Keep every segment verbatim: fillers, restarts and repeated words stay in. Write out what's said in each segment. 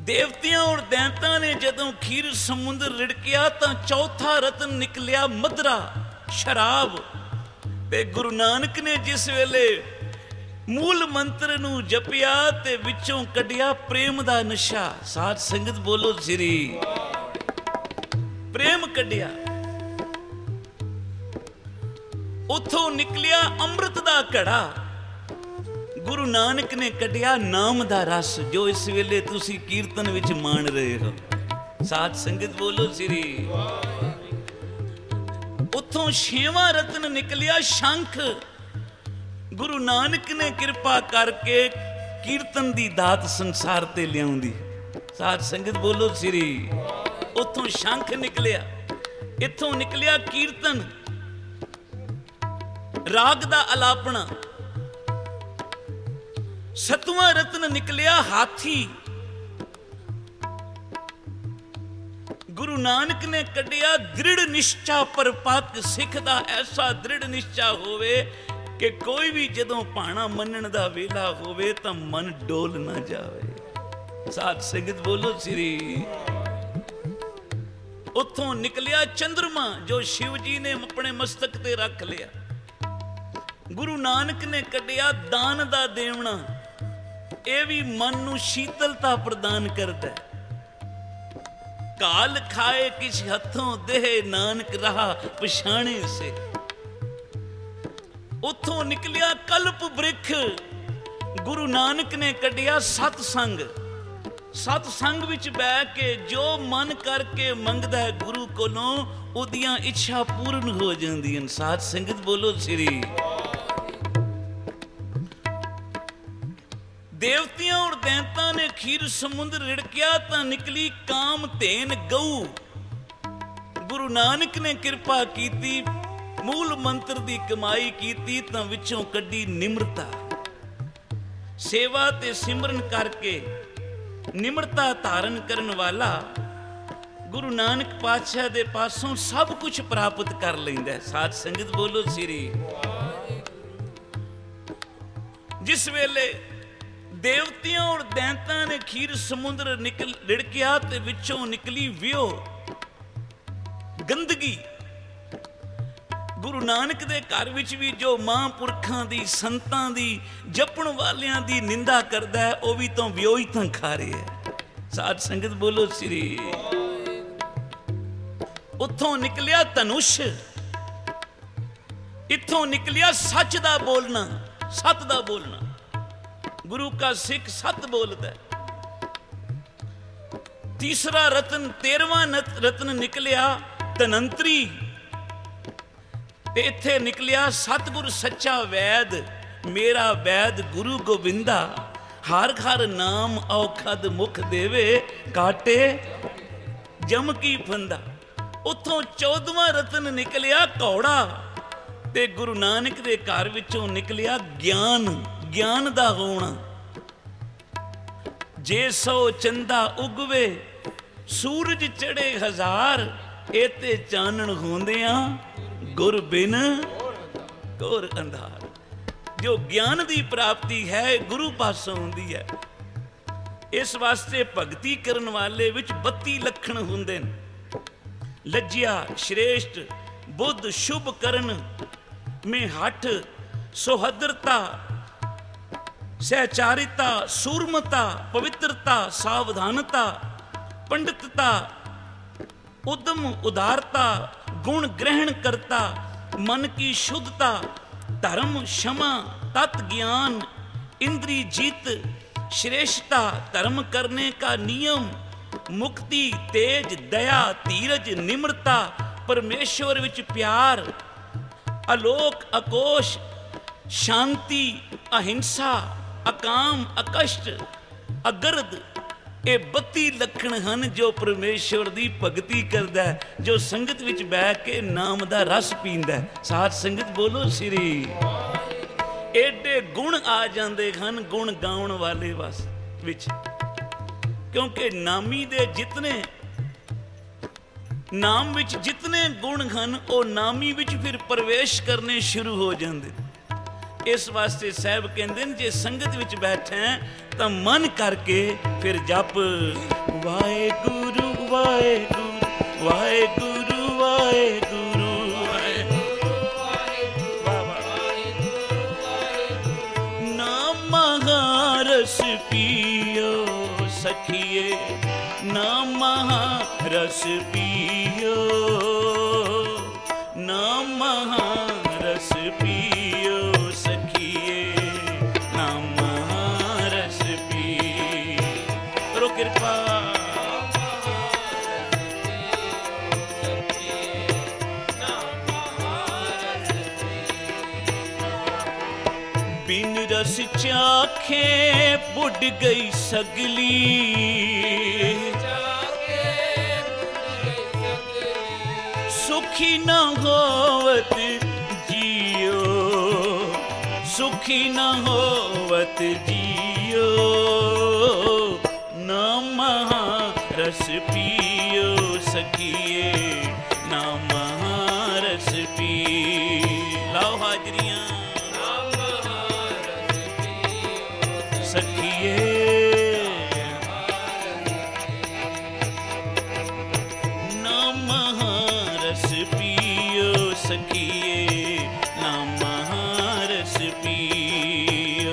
ਦੇਵਤਿਆਂ ਔਰ ਦੈਂਤਾਂ ਨੇ ਜਦੋਂ ਖੀਰ ਸਮੁੰਦਰ ਰਿੜਕਿਆ ਤਾਂ ਚੌਥਾ ਰਤਨ ਨਿਕਲਿਆ ਮਧਰਾ, ਸ਼ਰਾਬ। ਤੇ ਗੁਰੂ ਨਾਨਕ ਨੇ ਜਿਸ ਵੇਲੇ ਮੂਲ ਮੰਤਰ ਨੂੰ ਜਪਿਆ ਤੇ ਵਿੱਚੋਂ ਕੱਢਿਆ ਪ੍ਰੇਮ ਦਾ ਨਸ਼ਾ। ਸਾਧ ਸੰਗਤ ਬੋਲੋ ਸ੍ਰੀ, ਪ੍ਰੇਮ ਕੱਢਿਆ। ਉੱਥੋਂ ਨਿਕਲਿਆ ਅੰਮ੍ਰਿਤ ਦਾ ਘੜਾ। ਗੁਰੂ ਨਾਨਕ ਨੇ ਕੱਢਿਆ ਨਾਮ ਦਾ ਰਸ, ਜੋ ਇਸ ਵੇਲੇ ਤੁਸੀਂ ਕੀਰਤਨ ਵਿੱਚ ਮਾਣ ਰਹੇ ਹੋ। ਸਾਧ ਸੰਗਤ ਬੋਲੋ ਸ੍ਰੀ। ਉੱਥੋਂ ਛੇਵਾਂ ਰਤਨ ਨਿਕਲਿਆ ਸ਼ੰਖ। ਗੁਰੂ ਨਾਨਕ ਨੇ ਕਿਰਪਾ ਕਰਕੇ ਕੀਰਤਨ ਦੀ ਦਾਤ ਸੰਸਾਰ ਤੇ ਲਿਆਉਂਦੀ। ਸਾਧ ਸੰਗਤ ਬੋਲੋ ਸ੍ਰੀ। ਉੱਥੋਂ ਸ਼ੰਖ ਨਿਕਲਿਆ, ਇੱਥੋਂ ਨਿਕਲਿਆ ਕੀਰਤਨ, ਰਾਗ ਦਾ ਅਲਾਪਣਾ। ਸਤਵਾਂ ਰਤਨ ਨਿਕਲਿਆ ਹਾਥੀ। ਗੁਰੂ ਨਾਨਕ ਨੇ ਕੱਢਿਆ ਦ੍ਰਿੜ ਨਿਸ਼ਚਾ ਪਰਪੱਕ। ਸਿੱਖ ਦਾ ਐਸਾ ਦ੍ਰਿੜ ਨਿਸ਼ਚਾ ਹੋਵੇ ਕਿ ਕੋਈ ਵੀ ਜਦੋਂ ਭਾਣਾ ਮੰਨਣ ਦਾ ਵੇਲਾ ਹੋਵੇ ਤਾਂ ਮਨ ਡੋਲ ਨਾ ਜਾਵੇ। ਸਾਧ ਸੰਗਤ ਬੋਲੋ ਸ੍ਰੀ। ਉੱਥੋਂ ਨਿਕਲਿਆ ਚੰਦਰਮਾ, ਜੋ ਸ਼ਿਵ ਜੀ ਨੇ ਆਪਣੇ ਮਸਤਕ ਤੇ ਰੱਖ ਲਿਆ। ਗੁਰੂ ਨਾਨਕ ਨੇ ਕੱਢਿਆ ਦਾਨ ਦਾ ਦੇਵਣਾ। ਇਹ ਵੀ ਮਨ ਨੂੰ ਸ਼ੀਤਲਤਾ ਪ੍ਰਦਾਨ ਕਰਦਾ। ਕਾਲ ਖਾਏ ਕਿਛ ਹੱਥੋਂ ਦੇਹ, ਨਾਨਕ ਰਹਾ ਪਛਾਣੇ ਸੇ। ਉੱਥੋਂ ਨਿਕਲਿਆ ਕਲਪ ਬ੍ਰਿਖ। ਗੁਰੂ ਨਾਨਕ ਨੇ ਕੱਢਿਆ ਸਤ ਸੰਗ। ਸਤ ਸੰਗ ਵਿੱਚ ਬਹਿ ਕੇ ਜੋ ਮਨ ਕਰਕੇ ਮੰਗਦਾ ਹੈ ਗੁਰੂ ਕੋਲੋਂ, ਉਹਦੀਆਂ ਇੱਛਾ ਪੂਰਨ ਹੋ ਜਾਂਦੀਆਂ। ਸਾਧ ਸੰਗਤ ਬੋਲੋ ਸ੍ਰੀ। ਦੇਵਤਿਆਂ ਔਰ ਦੈਂਤਾਂ ਨੇ ਖੀਰ ਸਮੁੰਦਰ ਰਿੜਕਿਆ ਤਾਂ ਨਿਕਲੀ ਕਾਮ ਧੇਨ ਗਊ। ਗੁਰੂ ਨਾਨਕ ਨੇ ਕਿਰਪਾ ਕੀਤੀ, ਮੂਲ ਮੰਤਰ ਦੀ ਕਮਾਈ ਕੀਤੀ ਤਾਂ ਵਿੱਚੋਂ ਕੱਢੀ ਨਿਮਰਤਾ। ਸੇਵਾ ਤੇ ਸਿਮਰਨ ਕਰਕੇ ਨਿਮਰਤਾ ਧਾਰਨ ਕਰਨ ਵਾਲਾ ਗੁਰੂ ਨਾਨਕ ਪਾਤਸ਼ਾਹ ਦੇ ਪਾਸੋਂ ਸਭ ਕੁਝ ਪ੍ਰਾਪਤ ਕਰ ਲੈਂਦਾ। ਸਾਧ ਸੰਗਤ ਬੋਲੋ ਸ੍ਰੀ। ਜਿਸ ਵੇਲੇ ਦੇਵਤਿਆਂ ਔਰ ਦੈਂਤਾਂ ਨੇ ਖੀਰ ਸਮੁੰਦਰ ਨਿਕਲ ਰਿੜਕਿਆ ਤੇ ਵਿੱਚੋਂ ਨਿਕਲੀ ਵਿਓ, ਗੰਦਗੀ। ਗੁਰੂ ਨਾਨਕ ਦੇ ਘਰ ਵਿੱਚ ਵੀ ਜੋ ਮਹਾਂਪੁਰਖਾਂ ਦੀ, ਸੰਤਾਂ ਦੀ, ਜਪਣ ਵਾਲਿਆਂ ਦੀ ਨਿੰਦਾ ਕਰਦਾ ਹੈ, ਉਹ ਵੀ ਤਾਂ ਵਿਓ ਹੀ ਤਾਂ ਖਾ ਰਿਹਾ ਹੈ। ਸਾਧ ਸੰਗਤ ਬੋਲੋ ਸ੍ਰੀ। ਉੱਥੋਂ ਨਿਕਲਿਆ ਧਨੁਸ਼। ਇੱਥੋਂ ਨਿਕਲਿਆ ਸੱਚ ਦਾ ਬੋਲਣਾ, ਸੱਤ ਦਾ ਬੋਲਣਾ। ਗੁਰੂ ਕਾ ਸਿੱਖ ਸੱਤ ਬੋਲਦਾ। ਤੀਸਰਾ ਰਤਨ, ਤੇਰਵਾਂ ਰਤਨ ਨਿਕਲਿਆ ਧਨੰਤਰੀ। ਤੇ ਇੱਥੇ ਨਿਕਲਿਆ ਸਤਿਗੁਰ ਸੱਚਾ ਵੈਦ। ਮੇਰਾ ਵੈਦ ਗੁਰੂ ਗੋਬਿੰਦਾ, ਹਰ ਹਰ ਨਾਮ ਔਖਦ ਮੁਖ ਦੇਵੇ, ਕਾਟੇ ਜਮ ਕੀ ਫੰਦਾ। ਉੱਥੋਂ ਚੌਦਵਾਂ ਰਤਨ ਨਿਕਲਿਆ ਘੋੜਾ। ਤੇ ਗੁਰੂ ਨਾਨਕ ਦੇ ਘਰ ਵਿੱਚੋਂ ਨਿਕਲਿਆ ਗਿਆਨ, ਗਿਆਨ ਦਾ ਹੋਣਾ। ਜੇ ਸੋ ਚੰਦਾ ਉਗਵੇ, ਸੂਰਜ ਚੜੇ ਹਜ਼ਾਰ, ਇਹ ਤੇ ਚਾਨਣ ਹੁੰਦਿਆਂ ਗੁਰ ਬਿਨ ਘੋਰ ਅੰਧਾਰ। ਜੋ ਗਿਆਨ ਦੀ ਪ੍ਰਾਪਤੀ ਹੈ ਗੁਰੂ ਪਾਸੋਂ ਹੁੰਦੀ ਹੈ। ਇਸ ਵਾਸਤੇ ਭਗਤੀ ਕਰਨ ਵਾਲੇ ਵਿੱਚ ਬੱਤੀ ਲੱਖਣ ਹੁੰਦੇ ਨੇ। ਲੱਜਿਆ, ਸ਼੍ਰੇਸ਼ਟ, ਬੁੱਧ, ਸ਼ੁਭ ਕਰਨ, ਮੇ ਹੱਠ, ਸੁਹਦਰਤਾ, ਸਹਿਚਾਰਿਤਾ, ਸੂਰਮਤਾ, ਪਵਿੱਤਰਤਾ, ਸਾਵਧਾਨਤਾ, ਪੰਡਿਤਤਾ, ਉਦਮ, ਉਦਾਰਤਾ, ਗੁਣ ਗ੍ਰਹਿਣ ਕਰਤਾ, मन की शुद्धता, धर्म क्षमा, तत् ज्ञान, इंद्री जीत, श्रेष्ठता, धर्म करने का नियम, मुक्ति, तेज, दया, धीरज, निम्रता, परमेश्वर विच प्यार, अलोक, अकोश, शांति, अहिंसा, अकाम, अकष्ट, अगरद, ਇਹ ਬੱਤੀ ਲੱਖਣ ਹਨ ਜੋ ਪਰਮੇਸ਼ਵਰ ਦੀ ਭਗਤੀ ਕਰਦਾ, ਜੋ ਸੰਗਤ ਵਿੱਚ ਬਹਿ ਕੇ ਨਾਮ ਦਾ ਰਸ ਪੀਂਦਾ। ਸਾਧ ਸੰਗਤ ਬੋਲੋ ਸ੍ਰੀ। ਏਡੇ ਗੁਣ ਆ ਜਾਂਦੇ ਹਨ ਗੁਣ ਗਾਉਣ ਵਾਲੇ ਵਸ ਵਿੱਚ, ਕਿਉਂਕਿ ਨਾਮੀ ਦੇ ਜਿਤਨੇ ਨਾਮ ਵਿੱਚ ਜਿਤਨੇ ਗੁਣ ਹਨ ਉਹ ਨਾਮੀ ਵਿੱਚ ਫਿਰ ਪ੍ਰਵੇਸ਼ ਕਰਨੇ ਸ਼ੁਰੂ ਹੋ ਜਾਂਦੇ। ਇਸ ਵਾਸਤੇ ਸਾਹਿਬ ਕਹਿੰਦੇ ਨੇ ਜੇ ਸੰਗਤ ਵਿੱਚ ਬੈਠੇ ਤਾਂ ਮਨ ਕਰਕੇ ਫਿਰ ਜਪ वाहेगुरु वाहेगुरु वाहेगुरु वाहेगुरु वाहेगुरु नाम महारस पियो सखिए नाम महारस पियो नाम महारस पियो सखिए नाम महारस पियो करो कृपा बिन रस चाखे बुढ़ गई सगली सुखी न होवत जियो सुखी न होवत जियो न महारस पियो सखिए न महारस पी लाओ हाजरियां सखिए न महारस पियो सखिए न महारस पियो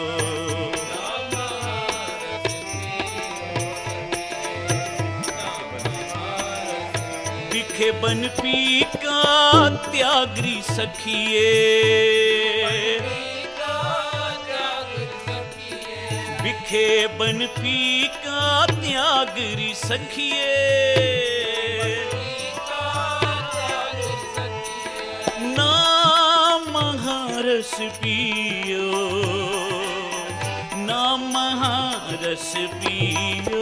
बिखे बन पी का त्यागरी सखिए बिखे बन पी का त्यागरी सखिए नाम महारस पियो नाम महारस पियो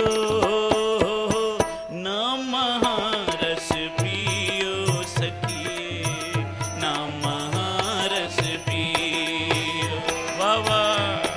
नाम महारस पियो सखिए नाम महारस पियो वाह वाह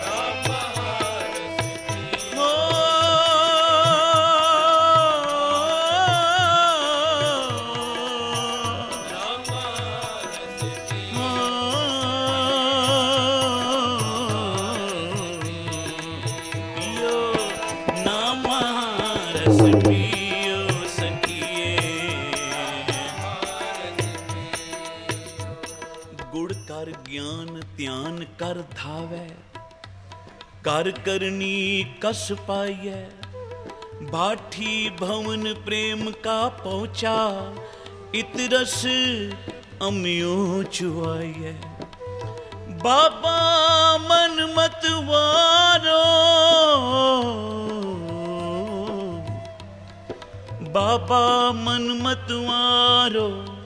कर धावै कर करनी कस पाइयै बाठी भवन प्रेम का पहुंचा इतरस अमियो चुआइयै बाबा मन मतवारो बाबा मन मतवारो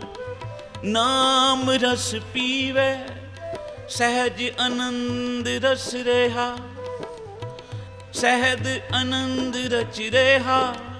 नाम रस पीवे सहज आनंद रस रेहा सहज आनंद रच रेहा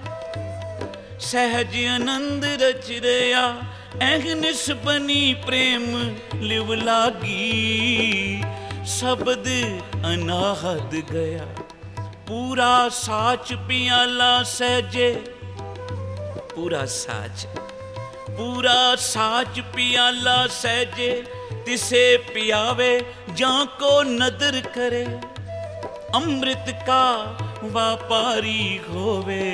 सहज आनंद रच रेहा एह निस्बनी प्रेम लिव लागी शब्द अनाहद गया पूरा साच पियाला सहजे पूरा साच पूरा साच पियाला सहजे तिसे पियावे जाको नदर करे अमृत का व्यापारी होवे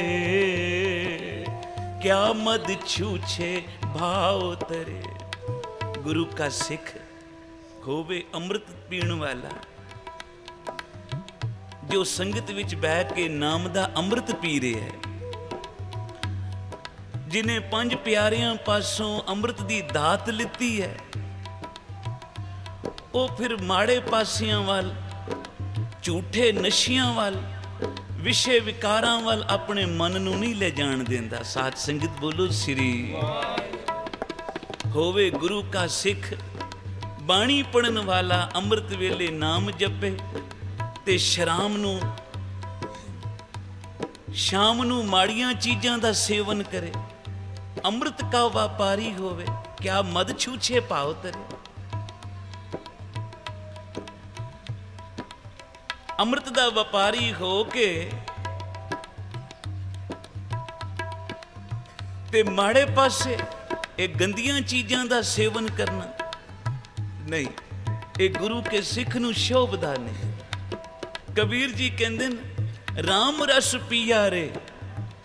क्या मद छूछे भाव तरे गुरु का सिख होवे अमृत पीण वाला जो संगत विच बह के नाम दा अमृत पी रहे है जिन्हें पंज प्यारियां पासों अमृत दी दात लिती है वो फिर माड़े पासियां वाल झूठे नशियां वाल विषय विकारां वाल अपने मन नूं नहीं ले जान देंदा। साथ संगत बोलो श्री होवे गुरु का सिख बाणी पढ़न वाला अमृत वेले नाम जपे ते शराम नूं शाम नूं माड़ियां चीजां दा सेवन करे अमृत का व्यापारी होवे क्या मद छूछे भाव तरे अमृत दा व्यापारी हो के ते माड़े पासे एक गंदियां चीजां दा सेवन करना नहीं, एक गुरु के सिख नूं शोभदा नहीं। कबीर जी कहंदे ने राम रस पिया रे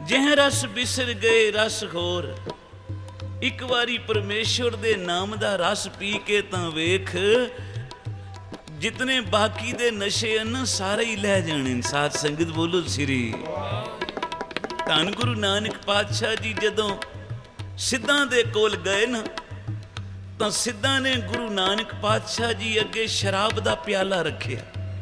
ਜਿਹ ਰਸ ਬਿਸਰ ਗਏ ਰਸ ਹੋਰ। ਇੱਕ ਵਾਰੀ ਪਰਮੇਸ਼ਵਰ ਦੇ ਨਾਮ ਦਾ ਰਸ ਪੀ ਕੇ ਤਾਂ ਵੇਖ, ਜਿਤਨੇ ਬਾਕੀ ਦੇ ਨਸ਼ੇ ਹਨ ਸਾਰੇ ਹੀ ਲੈ ਜਾਣੇ। ਸਾਧ ਸੰਗਤ ਬੋਲੋ ਸ੍ਰੀ। ਧੰਨ ਗੁਰੂ ਨਾਨਕ ਪਾਤਸ਼ਾਹ ਜੀ ਜਦੋਂ ਸਿੱਧਾਂ ਦੇ ਕੋਲ ਗਏ ਨਾ, ਤਾਂ ਸਿੱਧਾਂ ਨੇ ਗੁਰੂ ਨਾਨਕ ਪਾਤਸ਼ਾਹ ਜੀ ਅੱਗੇ ਸ਼ਰਾਬ ਦਾ ਪਿਆਲਾ ਰੱਖਿਆ।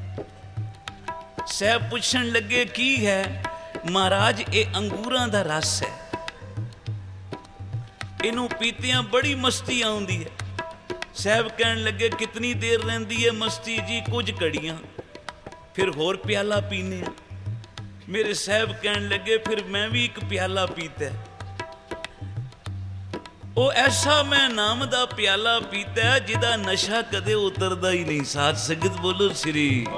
ਸਾਹਿਬ ਪੁੱਛਣ ਲੱਗੇ ਕੀ ਹੈ? ਮਹਾਰਾਜ ਇਹ ਅੰਗੂਰਾਂ ਦਾ ਰਸ ਹੈ, ਇਹਨੂੰ ਪੀਤਿਆਂ ਬੜੀ ਮਸਤੀ ਆਉਂਦੀ ਹੈ। ਸਾਹਿਬ ਕਹਿਣ ਲੱਗੇ ਕਿਤਨੀ ਦੇਰ ਰਹਿੰਦੀ ਹੈ ਮਸਤੀ? ਜੀ ਕੁਝ ਘੜੀਆਂ, ਫਿਰ ਹੋਰ ਪਿਆਲਾ ਪੀਨੇ ਆ। ਮੇਰੇ ਸਾਹਿਬ ਕਹਿਣ ਲੱਗੇ ਫਿਰ ਮੈਂ ਵੀ ਇੱਕ ਪਿਆਲਾ ਪੀਤਾ। ਉਹ ਐਸਾ ਮੈਂ ਨਾਮ ਦਾ ਪਿਆਲਾ ਪੀਤਾ ਜਿਹਦਾ ਨਸ਼ਾ ਕਦੇ ਉਤਰਦਾ ਹੀ ਨਹੀਂ। ਸਾਧ ਸੰਗਤ ਬੋਲੋ ਸ੍ਰੀ।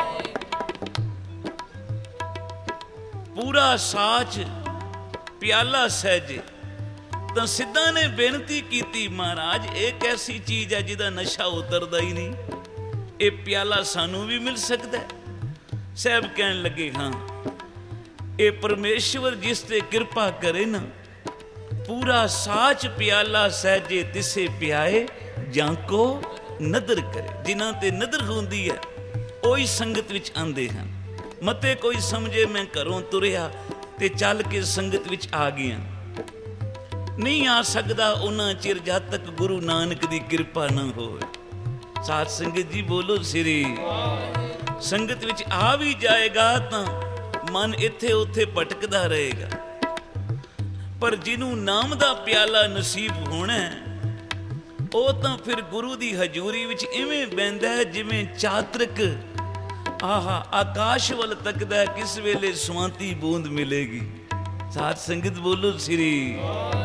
ਪੂਰਾ ਸਾਚ ਪਿਆਲਾ ਸਹਿਜੇ। ਤਾਂ ਸਿੱਧਾਂ ਨੇ ਬੇਨਤੀ ਕੀਤੀ, ਮਹਾਰਾਜ ਇਹ ਕੈਸੀ ਚੀਜ਼ ਹੈ ਜਿਹਦਾ ਨਸ਼ਾ ਉਤਰਦਾ ਹੀ ਨਹੀਂ, ਇਹ ਪਿਆਲਾ ਸਾਨੂੰ ਵੀ ਮਿਲ ਸਕਦਾ ਹੈ? ਸਾਹਿਬ ਕਹਿਣ ਲੱਗੇ ਹਾਂ, ਇਹ ਪਰਮੇਸ਼ਵਰ ਜਿਸ ਤੇ ਕਿਰਪਾ ਕਰੇ ਨਾ, ਪੂਰਾ ਸਾਚ ਪਿਆਲਾ ਸਹਿਜੇ ਤਿਸੇ ਪਿਆਏ ਜਾਂ ਕੋ ਨਦਰ ਕਰੇ। ਜਿਨ੍ਹਾਂ ਤੇ ਨਦਰ ਹੁੰਦੀ ਹੈ ਉਹੀ ਸੰਗਤ ਵਿੱਚ ਆਉਂਦੇ ਹਨ। ਮਤੇ ਕੋਈ ਸਮਝੇ ਮੈਂ ਘਰੋਂ ਤੁਰਿਆ ਤੇ ਚੱਲ ਕੇ ਸੰਗਤ ਵਿੱਚ ਆ ਗਿਆ, ਨਹੀਂ ਆ ਸਕਦਾ ਉਹਨਾਂ ਚਿਰ ਜਦ ਤੱਕ ਗੁਰੂ ਨਾਨਕ ਦੀ ਕਿਰਪਾ ਨਾ ਹੋਵੇ। ਸਾਧ ਸੰਗਤ ਜੀ ਬੋਲੋ ਸ੍ਰੀ। ਸੰਗਤ ਵਿੱਚ ਆ ਵੀ ਜਾਏਗਾ ਤਾਂ ਮਨ ਇੱਥੇ ਉੱਥੇ ਭਟਕਦਾ ਰਹੇਗਾ, ਪਰ ਜਿਹਨੂੰ ਨਾਮ ਦਾ ਪਿਆਲਾ ਨਸੀਬ ਹੋਣਾ ਉਹ ਤਾਂ ਫਿਰ ਗੁਰੂ ਦੀ ਹਜ਼ੂਰੀ ਵਿੱਚ ਇਵੇਂ ਬਹਿੰਦਾ ਹੈ ਜਿਵੇਂ ਚਾਤਰਿਕ ਆਹਾ ਆਕਾਸ਼ ਵੱਲ ਤੱਕਦਾ, ਕਿਸ ਵੇਲੇ ਸੁਆਂਤੀ ਬੂੰਦ ਮਿਲੇਗੀ। ਸਾਧ ਸੰਗਤ ਬੋਲੋ ਸ੍ਰੀ।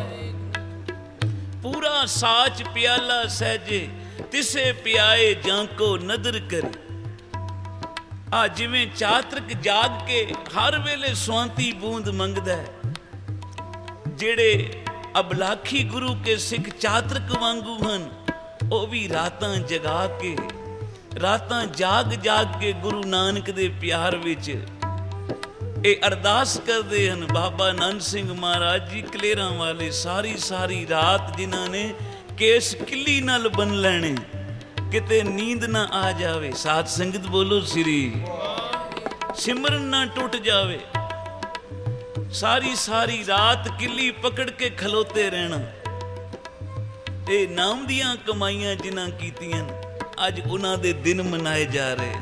ਪੂਰਾ ਸਾਚ ਪਿਆਲਾ ਸਹਿਜੇ ਤਿਸੇ ਪਿਆਏ ਜਾਂ ਕੋ ਨਦਰ ਕਰੇ। ਆ ਜਿਵੇਂ ਚਾਤਰਿਕ ਜਾਗ ਕੇ ਹਰ ਵੇਲੇ ਸੁਆਂਤੀ ਬੂੰਦ ਮੰਗਦਾ ਹੈ, ਜਿਹੜੇ ਅਬਲਾਖੀ ਗੁਰੂ ਕੇ ਸਿੱਖ ਚਾਤਰਿਕ ਵਾਂਗੂ ਹਨ, ਉਹ ਵੀ ਰਾਤਾਂ ਜਗਾ ਕੇ ਰਾਤਾਂ ਜਾਗ ਜਾਗ ਕੇ ਗੁਰੂ ਨਾਨਕ ਦੇ ਪਿਆਰ ਵਿੱਚ ਇਹ ਅਰਦਾਸ ਕਰਦੇ ਹਨ। ਬਾਬਾ ਆਨੰਦ ਸਿੰਘ ਮਹਾਰਾਜ ਜੀ ਕਲੇਰਾਂ ਵਾਲੇ ਸਾਰੀ ਸਾਰੀ ਰਾਤ ਜਿਨ੍ਹਾਂ ਨੇ ਕੇਸ ਕਿੱਲੀ ਨਾਲ ਬੰਨ ਲੈਣੇ, ਕਿਤੇ ਨੀਂਦ ਨਾ ਆ ਜਾਵੇ। ਸਾਧ ਸੰਗਤ ਬੋਲੋ ਸ੍ਰੀ। ਸਿਮਰਨ ਨਾ ਟੁੱਟ ਜਾਵੇ, ਸਾਰੀ ਸਾਰੀ ਰਾਤ ਕਿੱਲੀ ਪਕੜ ਕੇ ਖਲੋਤੇ ਰਹਿਣਾ। ਇਹ ਨਾਮ ਦੀਆਂ ਕਮਾਈਆਂ ਜਿਨ੍ਹਾਂ ਕੀਤੀਆਂ, ਅੱਜ ਉਹਨਾਂ ਦੇ ਦਿਨ ਮਨਾਏ ਜਾ ਰਹੇ।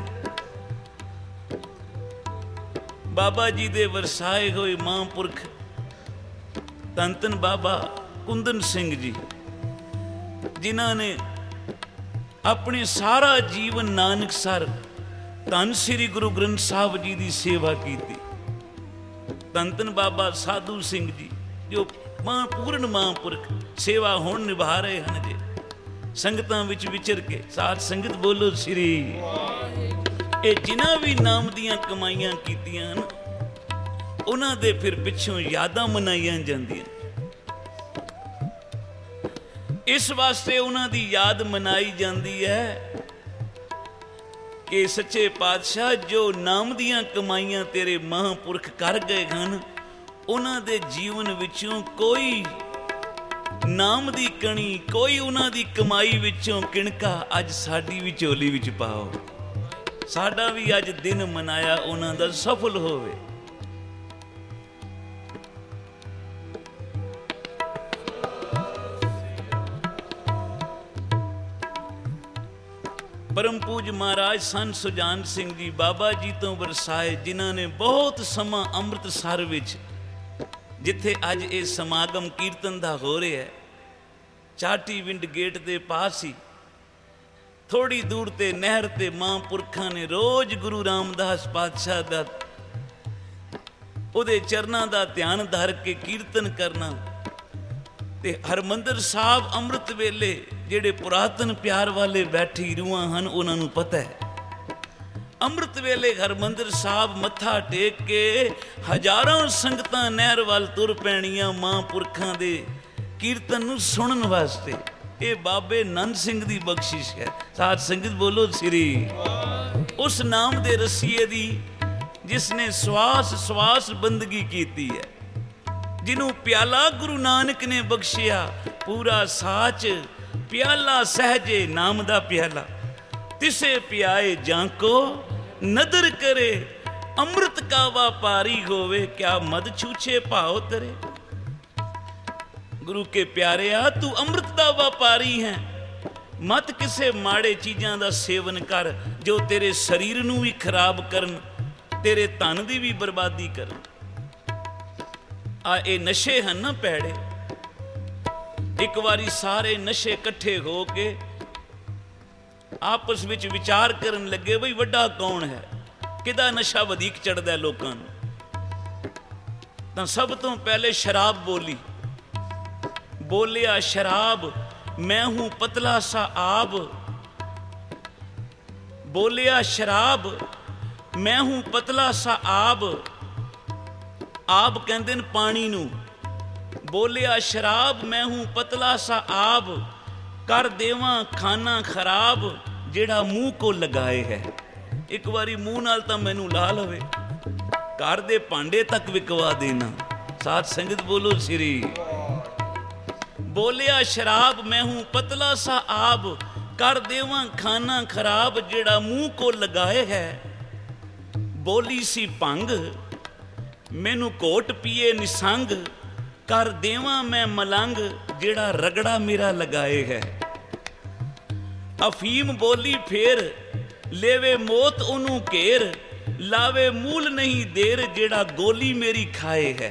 ਬਾਬਾ ਜੀ ਦੇ ਵਰਸਾਏ ਹੋਏ ਮਹਾਂਪੁਰਖ ਧੰਨ ਧੰਨ ਬਾਬਾ ਕੁੰਦਨ ਸਿੰਘ ਜੀ, ਜਿਨ੍ਹਾਂ ਨੇ ਆਪਣੇ ਸਾਰਾ ਜੀਵਨ ਨਾਨਕਸਰ ਧੰਨ ਸ੍ਰੀ ਗੁਰੂ ਗ੍ਰੰਥ ਸਾਹਿਬ ਜੀ ਦੀ ਸੇਵਾ ਕੀਤੀ। ਧੰਨ ਧੰਨ ਬਾਬਾ ਸਾਧੂ ਸਿੰਘ ਜੀ ਜੋ ਮਹਾਂਪੂਰਨ ਮਹਾਂਪੁਰਖ ਸੇਵਾ ਹੁਣ ਨਿਭਾ ਰਹੇ ਹਨ ਜੀ ਸੰਗਤਾਂ ਵਿੱਚ ਵਿਚਰ ਕੇ। ਸਾਧ ਸੰਗਤ ਬੋਲੋ ਸ੍ਰੀ। ਇਹ ਜਿਨ੍ਹਾਂ ਵੀ ਨਾਮ ਦੀਆਂ ਕਮਾਈਆਂ ਕੀਤੀਆਂ ਹਨ, ਉਹਨਾਂ ਦੇ ਫਿਰ ਪਿੱਛੋਂ ਯਾਦਾਂ ਮਨਾਈਆਂ ਜਾਂਦੀਆਂ। ਇਸ ਵਾਸਤੇ ਉਹਨਾਂ ਦੀ ਯਾਦ ਮਨਾਈ ਜਾਂਦੀ ਹੈ ਕਿ ਸੱਚੇ ਪਾਤਸ਼ਾਹ ਜੋ ਨਾਮ ਦੀਆਂ ਕਮਾਈਆਂ ਤੇਰੇ ਮਹਾਂਪੁਰਖ ਕਰ ਗਏ ਹਨ, ਉਹਨਾਂ ਦੇ ਜੀਵਨ ਵਿੱਚੋਂ ਕੋਈ ਨਾਮ ਦੀ ਕਣੀ, ਕੋਈ ਉਹਨਾਂ ਦੀ ਕਮਾਈ ਵਿੱਚੋਂ ਕਿਣਕਾ ਅੱਜ ਸਾਡੀ ਵੀ ਝੋਲੀ ਵਿੱਚ ਪਾਓ। ਸਾਡਾ ਵੀ ਅੱਜ ਦਿਨ ਮਨਾਇਆ ਉਹਨਾਂ ਦਾ ਸਫਲ ਹੋਵੇ। ਪਰਮ ਪੂਜ ਮਹਾਰਾਜ ਸੰਤ ਸੁਜਾਨ ਸਿੰਘ ਜੀ ਬਾਬਾ ਜੀ ਤੋਂ ਵਰਸਾਏ, ਜਿਨ੍ਹਾਂ ਨੇ ਬਹੁਤ ਸਮਾਂ ਅੰਮ੍ਰਿਤਸਰ ਵਿੱਚ, ਜਿੱਥੇ ਅੱਜ ਇਹ ਸਮਾਗਮ ਕੀਰਤਨ ਦਾ ਹੋ ਰਿਹਾ ਹੈ, ਚਾਟੀ ਵਿੰਡ ਗੇਟ ਦੇ ਪਾਸ ਹੀ ਥੋੜੀ ਦੂਰ ਤੇ ਨਹਿਰ ਤੇ ਮਹਾਂਪੁਰਖਾਂ ਨੇ ਰੋਜ਼ ਗੁਰੂ ਰਾਮਦਾਸ ਪਾਤਸ਼ਾਹ ਦਾ ਉਹਦੇ ਚਰਨਾਂ ਦਾ ਧਿਆਨ ਧਰ ਕੇ ਕੀਰਤਨ ਕਰਨਾ। ਤੇ ਹਰਮੰਦਰ ਸਾਹਿਬ ਅੰਮ੍ਰਿਤ ਵੇਲੇ ਜਿਹੜੇ ਪੁਰਾਤਨ ਪਿਆਰ ਵਾਲੇ ਬੈਠੀ ਰੂਹਾਂ ਹਨ, ਉਹਨਾਂ ਨੂੰ ਪਤਾ ਹੈ ਅੰਮ੍ਰਿਤ ਵੇਲੇ ਹਰਮੰਦਰ ਸਾਹਿਬ ਮੱਥਾ ਟੇਕ ਕੇ ਹਜ਼ਾਰਾਂ ਸੰਗਤਾਂ ਨਹਿਰ ਵੱਲ ਤੁਰ ਪੈਣੀਆਂ ਮਹਾਂਪੁਰਖਾਂ ਦੇ ਕੀਰਤਨ ਨੂੰ ਸੁਣਨ ਵਾਸਤੇ। ਇਹ ਬਾਬੇ ਨੰਦ ਸਿੰਘ ਦੀ ਬਖਸ਼ਿਸ਼ ਹੈ। ਸਾਧ ਸੰਗਤ ਬੋਲੋ ਸ੍ਰੀ। ਉਸ ਨਾਮ ਦੇ ਰਸੀਏ ਦੀ ਜਿਸ ਨੇ ਸਵਾਸ ਸਵਾਸ ਬੰਦਗੀ ਕੀਤੀ ਹੈ, ਜਿਹਨੂੰ ਪਿਆਲਾ ਗੁਰੂ ਨਾਨਕ ਨੇ ਬਖਸ਼ਿਆ, ਪੂਰਾ ਸਾਚ ਪਿਆਲਾ ਸਹਜੇ ਨਾਮ ਦਾ ਪਿਆਲਾ, ਤਿਸੇ ਪਿਆਏ ਜਾਂਕੋ ਨਦਰ ਕਰੇ, ਅੰਮ੍ਰਿਤ ਕਾ ਵਾਪਾਰੀ ਹੋਵੇ, ਕਿਆ ਮਦ ਛੂਛੇ ਭਾਉ ਤਰੇ। ਗੁਰੂ ਕੇ ਪਿਆਰਿਆ, ਤੂੰ ਅੰਮ੍ਰਿਤ ਦਾ ਵਪਾਰੀ ਹੈ, ਮਤ ਕਿਸੇ ਮਾੜੇ ਚੀਜ਼ਾਂ ਦਾ ਸੇਵਨ ਕਰ ਜੋ ਤੇਰੇ ਸਰੀਰ ਨੂੰ ਵੀ ਖਰਾਬ ਕਰਨ, ਤੇਰੇ ਧਨ ਦੀ ਵੀ ਬਰਬਾਦੀ ਕਰਨ। ਆ ਇਹ ਨਸ਼ੇ ਹਨ ਨਾ ਭੈੜੇ। ਇੱਕ ਵਾਰੀ ਸਾਰੇ ਨਸ਼ੇ ਇਕੱਠੇ ਹੋ ਕੇ ਆਪਸ ਵਿੱਚ ਵਿਚਾਰ ਕਰਨ ਲੱਗੇ, ਬਈ ਵੱਡਾ ਕੌਣ ਹੈ, ਕਿਹਦਾ ਨਸ਼ਾ ਵਧੇਕ ਚੜਦਾ ਲੋਕਾਂ ਨੂੰ। ਤਾਂ ਸਭ ਤੋਂ ਪਹਿਲੇ ਸ਼ਰਾਬ ਬੋਲੀ। ਬੋਲਿਆ ਸ਼ਰਾਬ ਮੈਂ ਹੂੰ ਪਤਲਾ ਸਾ ਆਬ, ਬੋਲਿਆ ਸ਼ਰਾਬ ਮੈਂ ਹੂੰ ਪਤਲਾ ਸਾ ਆਬ, ਆਬ ਕਹਿੰਦੇ ਨੇ ਪਾਣੀ ਨੂੰ। ਬੋਲਿਆ ਸ਼ਰਾਬ ਮੈਂ ਹੂੰ ਪਤਲਾ ਸਾ ਆਬ, ਕਰ ਦੇਵਾਂ ਖਾਨਾ ਖਰਾਬ, ਜਿਹੜਾ ਮੂੰਹ ਕੋ ਲਗਾਏ ਹੈ। ਇੱਕ ਵਾਰੀ ਮੂੰਹ ਨਾਲ ਤਾਂ ਮੈਨੂੰ ਲਾ ਲਵੇ, ਘਰ ਦੇ ਭਾਂਡੇ ਤੱਕ ਵਿਕਵਾ ਦੇਣਾ। ਸਾਧ ਸੰਗਤ ਬੋਲੋ ਸ੍ਰੀ। ਬੋਲਿਆ ਸ਼ਰਾਬ ਮੈਂ ਹੂੰ ਪਤਲਾ ਸਾ ਆਬ, ਕਰ ਦੇਵਾਂ ਖਾਨਾ ਖਰਾਬ, ਜਿਹੜਾ ਮੂੰਹ ਕੋ ਲਗਾਏ ਹੈ। ਬੋਲੀ ਸੀ ਭੰਗ ਮੈਨੂੰ ਘੋਟ ਪੀਏ ਨਿਸੰਗ, ਕਰ ਦੇਵਾਂ ਮੈਂ ਮਲੰਗ, ਜਿਹੜਾ ਰਗੜਾ ਮੇਰਾ ਲਗਾਏ ਹੈ। ਅਫੀਮ ਬੋਲੀ ਫੇਰ ਲੇਵੇ ਮੌਤ ਉਹਨੂੰ ਘੇਰ, ਲਾਵੇ ਮੂਲ ਨਹੀਂ ਦੇਰ, ਜਿਹੜਾ ਗੋਲੀ ਮੇਰੀ ਖਾਏ ਹੈ।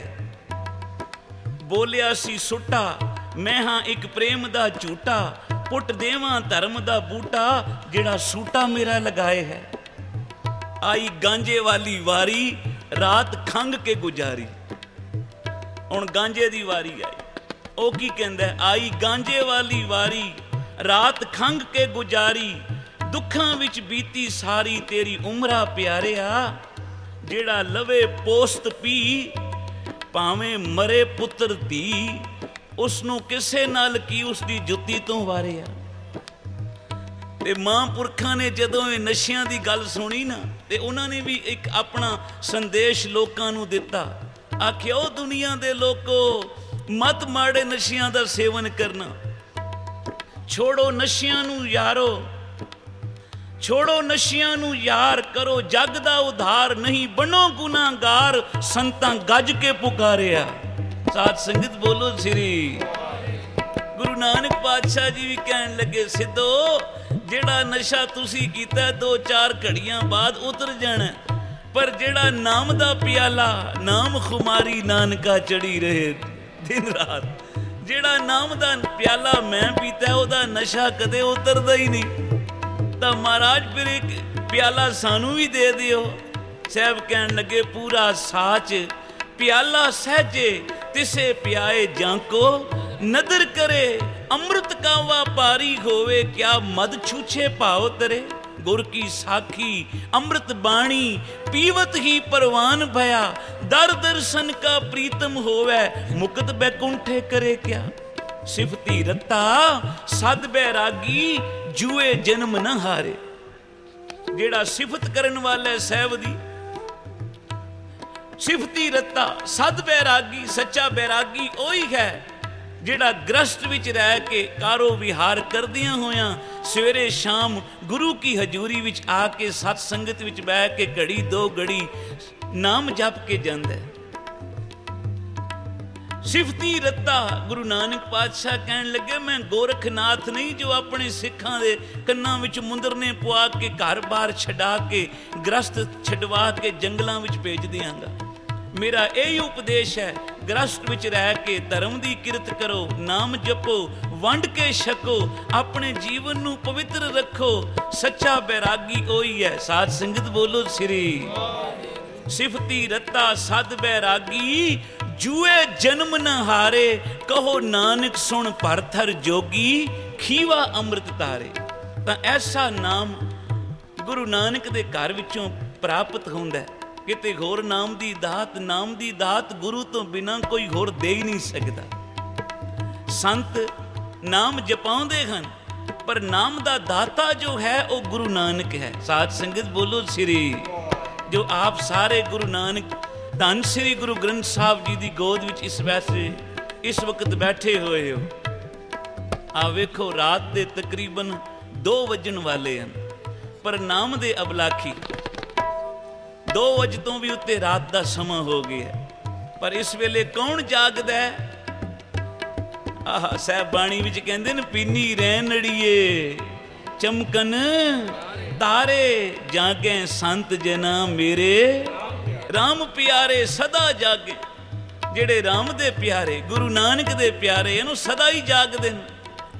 ਬੋਲਿਆ ਸੀ ਸੁੱਟਾ ਮੈਂ ਹਾਂ ਇੱਕ ਪ੍ਰੇਮ ਦਾ ਝੂਟਾ, ਪੁੱਟ ਦੇਵਾਂ ਧਰਮ ਦਾ ਬੂਟਾ, ਜਿਹੜਾ ਸੂਟਾ ਮੇਰਾ ਲਗਾਏ ਹੈ। ਆਈ ਗਾਂਜੇ ਵਾਲੀ ਵਾਰੀ, ਰਾਤ ਖੰਗ ਕੇ ਗੁਜ਼ਾਰੀ। ਹੁਣ ਗਾਂਜੇ ਦੀ ਵਾਰੀ ਆਈ। ਉਹ ਕੀ ਕਹਿੰਦਾ, ਆਈ ਗਾਂਜੇ ਵਾਲੀ ਵਾਰੀ, ਰਾਤ ਖੰਗ ਕੇ ਗੁਜ਼ਾਰੀ, ਦੁੱਖਾਂ ਵਿੱਚ ਬੀਤੀ ਸਾਰੀ, ਤੇਰੀ ਉਮਰਾ ਪਿਆਰਿਆ, ਜਿਹੜਾ ਲਵੇ ਪੋਸਤ ਪੀ, ਭਾਵੇਂ ਮਰੇ ਪੁੱਤਰ ਧੀ, ਉਸਨੂੰ ਕਿਸੇ ਨਾਲ ਕੀ ਉਸਦੀ ਜੁੱਤੀ ਤੋਂ ਵਾਰਿਆ। ਤੇ ਮਹਾਂਪੁਰਖਾਂ ਨੇ ਜਦੋਂ ਇਹ ਨਸ਼ਿਆਂ ਦੀ ਗੱਲ ਸੁਣੀ ਨਾ, ਤੇ ਉਹਨਾਂ ਨੇ ਵੀ ਇੱਕ ਆਪਣਾ ਸੰਦੇਸ਼ ਲੋਕਾਂ ਨੂੰ ਦਿੱਤਾ। ਆਖਿਆ ਉਹ ਦੁਨੀਆ ਦੇ ਲੋਕੋ, ਮਤ ਮਾੜੇ ਨਸ਼ਿਆਂ ਦਾ ਸੇਵਨ ਕਰਨਾ, ਛੋੜੋ ਨਸ਼ਿਆਂ ਨੂੰ ਯਾਰੋ, ਛੋੜੋ ਨਸ਼ਿਆਂ ਨੂੰ ਯਾਰ, ਕਰੋ ਜਗ ਦਾ ਉਧਾਰ, ਨਹੀਂ ਬਣੋ ਗੁਨਾਹਗਾਰ, ਸੰਤਾਂ ਗੱਜ ਕੇ ਪੁਕਾਰਿਆ। ਸਾਧ ਸੰਗਤ ਬੋਲੋ ਸ੍ਰੀ। ਗੁਰੂ ਨਾਨਕ ਪਾਤਸ਼ਾਹ ਜੀ ਵੀ ਕਹਿਣ ਲੱਗੇ, ਸਿੱਧੋ ਜਿਹੜਾ ਨਸ਼ਾ ਤੁਸੀਂ ਕੀਤਾ ਦੋ ਚਾਰ ਘੜੀਆਂ ਬਾਅਦ ਉਤਰ ਜਾਣਾ, ਪਰ ਜਿਹੜਾ ਨਾਮ ਦਾ ਪਿਆਲਾ, ਨਾਮ ਖੁਮਾਰੀ ਨਾਨਕਾ ਚੜੀ ਰਹੇ ਦਿਨ ਰਾਤ, ਜਿਹੜਾ ਨਾਮ ਦਾ ਪਿਆਲਾ ਮੈਂ ਪੀਤਾ, ਉਹਦਾ ਨਸ਼ਾ ਕਦੇ ਉਤਰਦਾ ਹੀ ਨਹੀਂ। ਤਾਂ ਮਹਾਰਾਜ ਫਿਰ ਇੱਕ ਪਿਆਲਾ ਸਾਨੂੰ ਵੀ ਦੇ ਦਿਓ। ਸਾਹਿਬ ਕਹਿਣ ਲੱਗੇ, ਪੂਰਾ ਸਾਚ ਪਿਆਲਾ ਸਹਜੇ, ਤਿਸੇ ਪਿਆਏ ਜਾਂਕੋ ਨਦਰ ਕਰੇ, ਅੰਮ੍ਰਿਤ ਕਾ ਵਾਪਾਰੀ ਹੋਵੇ, ਕਿਆ ਮਦ ਛੂਛੇ ਭਾਉ ਤਰੇ। ਗੁਰ ਕੀ ਸਾਖੀ ਅੰਮ੍ਰਿਤ ਬਾਣੀ, ਪੀਵਤ ਹੀ ਪਰਵਾਨ ਭਇਆ, ਦਰ ਦਰਸ਼ਨ ਕਾ ਪ੍ਰੀਤਮ ਹੋਵੇ, ਮੁਕਤ ਬੈਕੁੰਠੇ ਕਰੇ ਕਿਆ। ਸਿਫਤੀ ਰਤਾ ਸਦ ਬੈਰਾਗੀ, ਜੂਏ ਜਨਮ ਨਾ ਹਾਰੇ। ਜਿਹੜਾ ਸਿਫਤ ਕਰਨ ਵਾਲਾ ਸਾਹਿਬ ਦੀ, ਸਿਫਤੀ ਰਤਾ ਸਦ ਬੈਰਾਗੀ, ਸੱਚਾ ਬੈਰਾਗੀ ਉਹੀ ਹੈ ਜਿਹੜਾ ਗ੍ਰਸਤ ਵਿੱਚ ਰਹਿ ਕੇ ਕਾਰੋ ਵਿਹਾਰ ਕਰਦਿਆਂ ਹੋਇਆਂ ਸਵੇਰੇ ਸ਼ਾਮ ਗੁਰੂ ਕੀ ਹਜ਼ੂਰੀ ਵਿੱਚ ਆ ਕੇ ਸਤ ਸੰਗਤ ਵਿੱਚ ਬਹਿ ਕੇ ਘੜੀ ਦੋ ਘੜੀ ਨਾਮ ਜਪ ਕੇ ਜਾਂਦਾ। ਸਿਫਤੀ ਰੱਤਾ ਗੁਰੂ ਨਾਨਕ ਪਾਤਸ਼ਾਹ ਕਹਿਣ ਲੱਗੇ, ਮੈਂ ਗੋਰਖਨਾਥ ਨਹੀਂ ਜੋ ਆਪਣੇ ਸਿੱਖਾਂ ਦੇ ਕੰਨਾਂ ਵਿੱਚ ਮੁੰਦਰਨੇ ਪਵਾ ਕੇ ਘਰ ਬਾਰ ਛਡਾ ਕੇ ਗ੍ਰਸਤ ਛਡਵਾ ਕੇ ਜੰਗਲਾਂ ਵਿੱਚ ਭੇਜ ਦਿਆਂਗਾ। ਮੇਰਾ ਇਹ ਉਪਦੇਸ਼ ਹੈ, ਗ੍ਰਸਤ ਵਿੱਚ ਰਹਿ ਕੇ ਧਰਮ ਦੀ ਕਿਰਤ ਕਰੋ, ਨਾਮ ਜਪੋ, ਵੰਡ ਕੇ ਛਕੋ, ਆਪਣੇ ਜੀਵਨ ਨੂੰ ਪਵਿੱਤਰ ਰੱਖੋ। ਸੱਚਾ ਬੈਰਾਗੀ ਉਹੀ ਹੈ। ਸਾਧ ਸੰਗਤ ਬੋਲੋ ਸ੍ਰੀ। ਸਿਫਤੀ ਰੱਤਾ ਸਦ ਬੈਰਾਗੀ, ਜੂਏ ਜਨਮ ਨ ਹਾਰੇ, ਕਹੋ ਨਾਨਕ ਸੁਣ ਭਰਥਰ ਜੋਗੀ, ਖੀਵਾ ਅੰਮ੍ਰਿਤ ਤਾਰੇ। ਤਾਂ ਐਸਾ ਨਾਮ ਗੁਰੂ ਨਾਨਕ ਦੇ ਘਰ ਵਿੱਚੋਂ ਪ੍ਰਾਪਤ ਹੁੰਦਾ। ਕਿਤੇ ਹੋਰ ਨਾਮ ਦੀ ਦਾਤ, ਨਾਮ ਦੀ ਦਾਤ ਗੁਰੂ ਤੋਂ ਬਿਨਾਂ ਕੋਈ ਹੋਰ ਦੇ ਹੀ ਨਹੀਂ ਸਕਦਾ। ਸੰਤ ਨਾਮ ਜਪਾਉਂਦੇ ਹਨ, ਪਰ ਨਾਮ ਦਾ ਦਾਤਾ ਜੋ ਹੈ ਉਹ ਗੁਰੂ ਨਾਨਕ ਹੈ। ਸਾਧ ਸੰਗਤ ਬੋਲੋ ਸ੍ਰੀ। ਜੋ ਆਪ ਸਾਰੇ ਗੁਰੂ ਨਾਨਕ ਧੰਨ ਸ੍ਰੀ ਗੁਰੂ ਗ੍ਰੰਥ ਸਾਹਿਬ ਜੀ ਦੀ ਗੋਦ ਵਿੱਚ ਇਸ ਵੈਸੇ ਇਸ ਵਕਤ ਬੈਠੇ ਹੋਏ ਹੋ। ਆ ਵੇਖੋ, ਰਾਤ ਦੇ ਤਕਰੀਬਨ ਦੋ ਵੱਜਣ ਵਾਲੇ ਹਨ, ਪਰ ਨਾਮ ਦੇ ਅਬਲਾਖੀ ਦੋ ਵਜੇ ਤੋਂ ਵੀ ਉੱਤੇ ਰਾਤ ਦਾ ਸਮਾਂ ਹੋ ਗਿਆ। ਪਰ ਇਸ ਵੇਲੇ ਕੌਣ ਜਾਗਦਾ ਹੈ? ਆਹ ਸਾਹਿਬ ਬਾਣੀ ਵਿੱਚ ਕਹਿੰਦੇ ਨੇ, ਪੀਨੀ ਰਹਿ ਨੜੀਏ ਚਮਕਨ ਤਾਰੇ, ਜਾਗੇ ਸੰਤ ਜਨਾ ਮੇਰੇ ਰਾਮ ਪਿਆਰੇ ਸਦਾ ਜਾਗੇ। ਜਿਹੜੇ ਰਾਮ ਦੇ ਪਿਆਰੇ, ਗੁਰੂ ਨਾਨਕ ਦੇ ਪਿਆਰੇ, ਇਹਨੂੰ ਸਦਾ ਹੀ ਜਾਗਦੇ ਨੇ।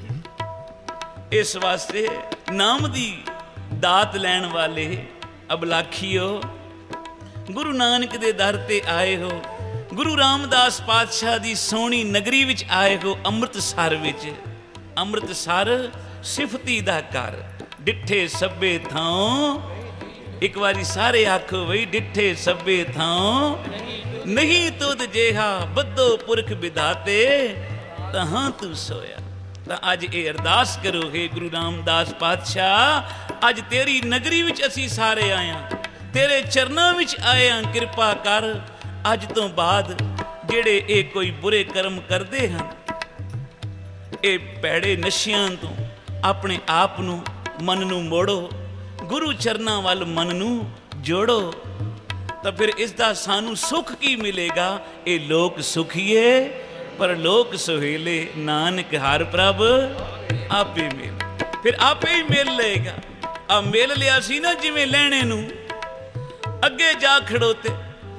ਇਸ ਵਾਸਤੇ ਨਾਮ ਦੀ ਦਾਤ ਲੈਣ ਵਾਲੇ ਅਬਲਾਖੀਓ, ਗੁਰੂ ਨਾਨਕ ਦੇ ਦਰ ਤੇ ਆਏ ਹੋ, ਗੁਰੂ ਰਾਮਦਾਸ ਪਾਤਸ਼ਾਹ ਦੀ ਸੋਹਣੀ ਨਗਰੀ ਵਿੱਚ ਆਏ ਹੋ, ਅੰਮ੍ਰਿਤਸਰ ਵਿੱਚ। ਅੰਮ੍ਰਿਤਸਰ ਸਿਫਤੀ ਦਾ ਘਰ, ਡਿੱਠੇ ਸਭੇ ਥਾਂ। ਇੱਕ ਵਾਰੀ ਸਾਰੇ ਆਖੋ ਬਈ, ਡਿੱਠੇ ਸਭੇ ਥਾਂ ਨਹੀਂ ਤੁਧ ਜਿਹਾ, ਬੱਧੋ ਪੁਰਖ ਵਿਧਾਤੇ ਤਹਾਂ ਤੂੰ ਸੋਇਆ। ਤਾਂ ਅੱਜ ਇਹ ਅਰਦਾਸ ਕਰੋ, ਹੈ ਗੁਰੂ ਰਾਮਦਾਸ ਪਾਤਸ਼ਾਹ, ਅੱਜ ਤੇਰੀ ਨਗਰੀ ਵਿੱਚ ਅਸੀਂ ਸਾਰੇ ਆਏ ਹਾਂ, ਤੇਰੇ ਚਰਨਾਂ ਵਿੱਚ ਆਏ ਹਾਂ, ਕਿਰਪਾ ਕਰ। ਅੱਜ ਤੋਂ ਬਾਅਦ ਜਿਹੜੇ ਇਹ ਕੋਈ ਬੁਰੇ ਕਰਮ ਕਰਦੇ ਹਨ, ਇਹ ਭੈੜੇ ਨਸ਼ਿਆਂ ਤੋਂ ਆਪਣੇ ਆਪ ਨੂੰ, ਮਨ ਨੂੰ ਮੋੜੋ, ਗੁਰੂ ਚਰਨਾਂ ਵੱਲ ਮਨ ਨੂੰ ਜੋੜੋ। ਤਾਂ ਫਿਰ ਇਸ ਦਾ ਸਾਨੂੰ ਸੁੱਖ ਕੀ ਮਿਲੇਗਾ? ਇਹ ਲੋਕ ਸੁਖੀਏ ਪਰ ਲੋਕ ਸੁਹੇਲੇ, ਨਾਨਕ ਹਰ ਪ੍ਰਭ ਆਪੇ ਮਿਲ। ਫਿਰ ਆਪੇ ਹੀ ਮਿਲ ਲਏਗਾ। ਆ ਮਿਲ ਲਿਆ ਸੀ ਨਾ ਜਿਵੇਂ ਲੈਣੇ ਨੂੰ, ਅੱਗੇ ਜਾ ਖੜੋਤੇ।